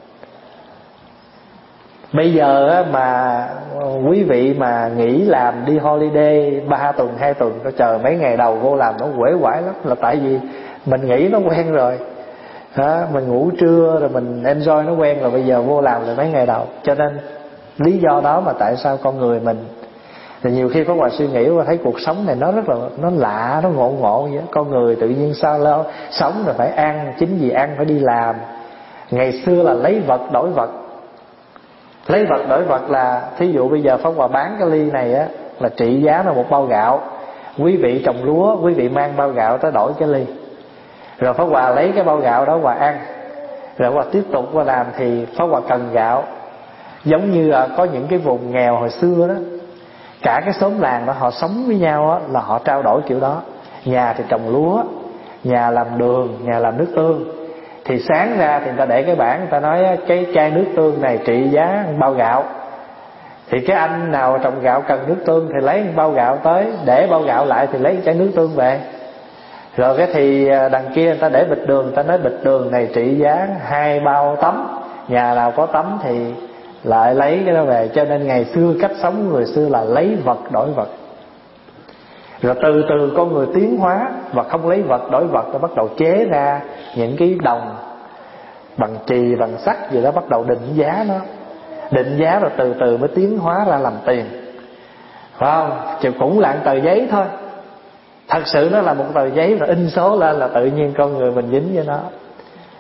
Bây giờ mà quý vị mà nghỉ làm đi holiday ba tuần hai tuần, nó chờ mấy ngày đầu vô làm nó uể oải lắm, là tại vì mình nghỉ nó quen rồi. Đó, mình ngủ trưa rồi mình enjoy nó quen rồi, bây giờ vô làm rồi mấy ngày đầu. Cho nên lý do đó mà tại sao con người mình thì nhiều khi có hoài suy nghĩ và thấy cuộc sống này nó rất là nó lạ, nó ngộ ngộ vậy. Con người tự nhiên sao lo sống rồi phải ăn, chính vì ăn phải đi làm. Ngày xưa là lấy vật đổi vật. Lấy vật đổi vật là thí dụ bây giờ Pháp Hòa bán cái ly này á là trị giá là một bao gạo. Quý vị trồng lúa, quý vị mang bao gạo tới đổi cái ly. Rồi Pháp Hòa lấy cái bao gạo đó Hòa ăn. Rồi Hòa tiếp tục qua làm thì Pháp Hòa cần gạo. Giống như là có những cái vùng nghèo hồi xưa đó, cả cái xóm làng đó họ sống với nhau á, là họ trao đổi kiểu đó. Nhà thì trồng lúa, nhà làm đường, nhà làm nước tương. Thì sáng ra thì người ta để cái bảng, người ta nói cái chai nước tương này trị giá bao gạo. Thì cái anh nào trồng gạo cần nước tương thì lấy bao gạo tới, để bao gạo lại thì lấy chai nước tương về. Rồi cái thì đằng kia người ta để bịch đường, người ta nói bịch đường này trị giá hai bao tấm, nhà nào có tấm thì lại lấy cái đó về. Cho nên ngày xưa cách sống người xưa là lấy vật đổi vật. Rồi từ từ con người tiến hóa và không lấy vật đổi vật, nó bắt đầu chế ra những cái đồng bằng chì, bằng sắt gì đó, bắt đầu định giá nó. Định giá rồi từ từ mới tiến hóa ra làm tiền, phải không? Chứ cũng là tờ giấy thôi. Thật sự nó là một tờ giấy rồi in số lên là tự nhiên con người mình dính với nó.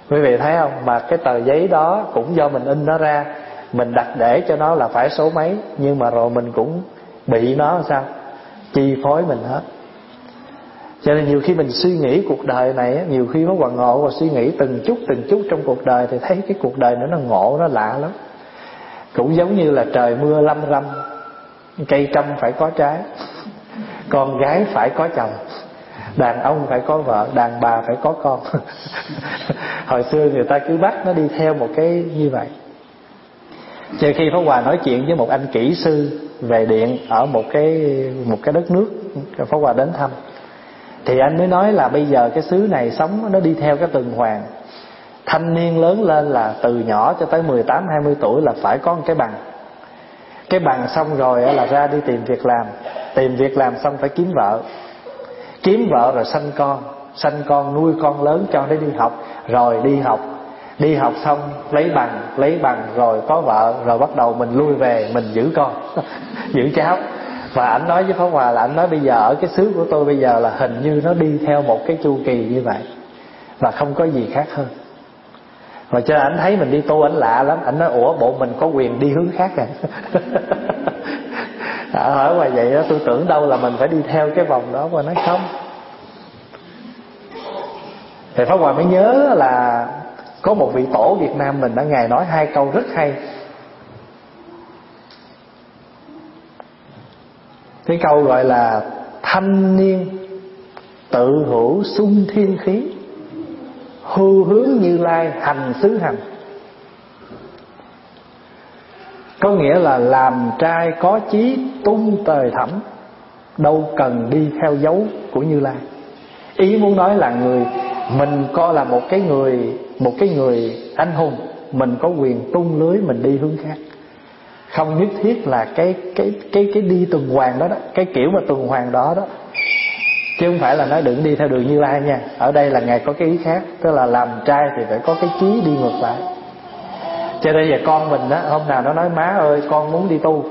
Quý vị thấy không? Mà cái tờ giấy đó cũng do mình in nó ra, mình đặt để cho nó là phải số mấy, nhưng mà rồi mình cũng bị nó sao chi phối mình hết. Cho nên nhiều khi mình suy nghĩ cuộc đời này, nhiều khi Pháp Hòa ngộ và suy nghĩ từng chút từng chút trong cuộc đời, thì thấy cái cuộc đời nó nó ngộ, nó lạ lắm. Cũng giống như là trời mưa lâm râm, cây trăm phải có trái, con gái phải có chồng, đàn ông phải có vợ, đàn bà phải có con. Hồi xưa người ta cứ bắt nó đi theo một cái như vậy. Cho khi Pháp Hòa nói chuyện với một anh kỹ sư về điện ở một cái một cái đất nước Pháp Hòa đến thăm, thì anh mới nói là bây giờ cái xứ này sống nó đi theo cái tuần hoàn. Thanh niên lớn lên là từ nhỏ cho tới mười tám hai mươi tuổi là phải có một cái bằng. Cái bằng xong rồi là ra đi tìm việc làm. Tìm việc làm xong phải kiếm vợ. Kiếm vợ rồi sanh con. Sanh con nuôi con lớn cho nó đi học. Rồi đi học. Đi học xong lấy bằng. Lấy bằng rồi có vợ. Rồi bắt đầu mình lui về mình giữ con. Giữ cháu. Và ảnh nói với Pháp Hòa là ảnh nói bây giờ ở cái xứ của tôi bây giờ là hình như nó đi theo một cái chu kỳ như vậy, và không có gì khác hơn. Và cho ảnh thấy mình đi tu ảnh lạ lắm. Ảnh nói ủa bộ mình có quyền đi hướng khác à? Hỏi mà vậy đó, tôi tưởng đâu là mình phải đi theo cái vòng đó. Và nói không. Thì Pháp Hòa mới nhớ là có một vị tổ Việt Nam mình đã Ngài nói hai câu rất hay. Cái câu gọi là thanh niên tự hữu xung thiên khí, hư hướng Như Lai hành xứ hành. Có nghĩa là làm trai có chí tung tời thẳm, đâu cần đi theo dấu của Như Lai. Ý muốn nói là người mình coi là một cái người một cái người anh hùng, mình có quyền tung lưới mình đi hướng khác. Không nhất thiết là cái cái cái cái đi tuần hoàn đó đó, cái kiểu mà tuần hoàn đó đó. Chứ không phải là nói đừng đi theo đường Như Lai nha. Ở đây là Ngài có cái ý khác, tức là làm trai thì phải có cái chí đi ngược lại. Cho nên giờ con mình á, hôm nào nó nói má ơi con muốn đi tu,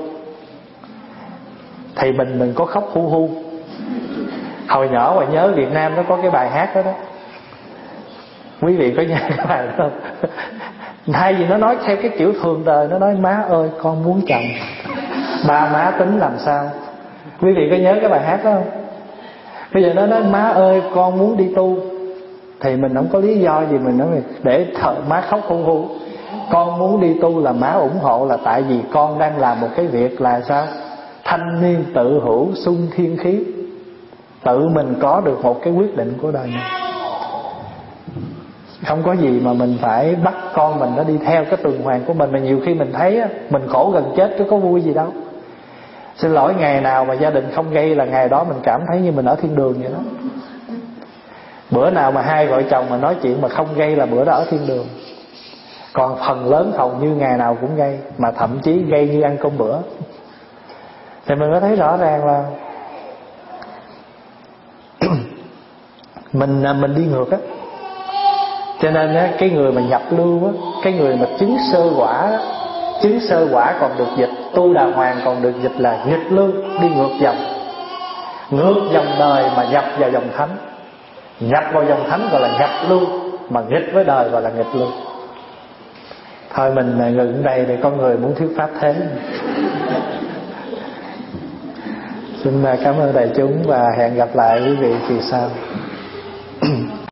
thì mình đừng có khóc hu hu. Hồi nhỏ mà nhớ Việt Nam nó có cái bài hát đó đó, quý vị có nhớ cái bài đó không? Thay vì nó nói theo cái kiểu thường đời, nó nói má ơi con muốn chồng, ba má tính làm sao. Quý vị có nhớ cái bài hát đó không? Bây giờ nó nói má ơi con muốn đi tu, thì mình không có lý do gì mình nói để thợ má khóc hu hu. Con muốn đi tu là má ủng hộ, là tại vì con đang làm một cái việc là sao? Thanh niên tự hữu xung thiên khí, tự mình có được một cái quyết định của đời mình. Không có gì mà mình phải bắt con mình nó đi theo cái tuần hoàn của mình. Mà nhiều khi mình thấy á, mình khổ gần chết chứ có vui gì đâu. Xin lỗi, ngày nào mà gia đình không gây là ngày đó mình cảm thấy như mình ở thiên đường vậy đó. Bữa nào mà hai vợ chồng mà nói chuyện mà không gây là bữa đó ở thiên đường. Còn phần lớn hầu như ngày nào cũng gây, mà thậm chí gây như ăn cơm bữa. Thì mình mới thấy rõ ràng là mình mình đi ngược á. Cho nên á, cái người mà nhập lưu á, cái người mà chứng sơ quả á, chứng sơ quả còn được dịch, tu đà hoàng còn được dịch là nghịch lưu, đi ngược dòng. Ngược dòng đời mà nhập vào dòng thánh. Nhập vào dòng thánh gọi là nhập lưu, mà nghịch với đời gọi là nghịch lưu. Thôi mình ngừng đây để con người muốn thuyết pháp thế. Xin cảm ơn đại chúng và hẹn gặp lại quý vị kỳ sau.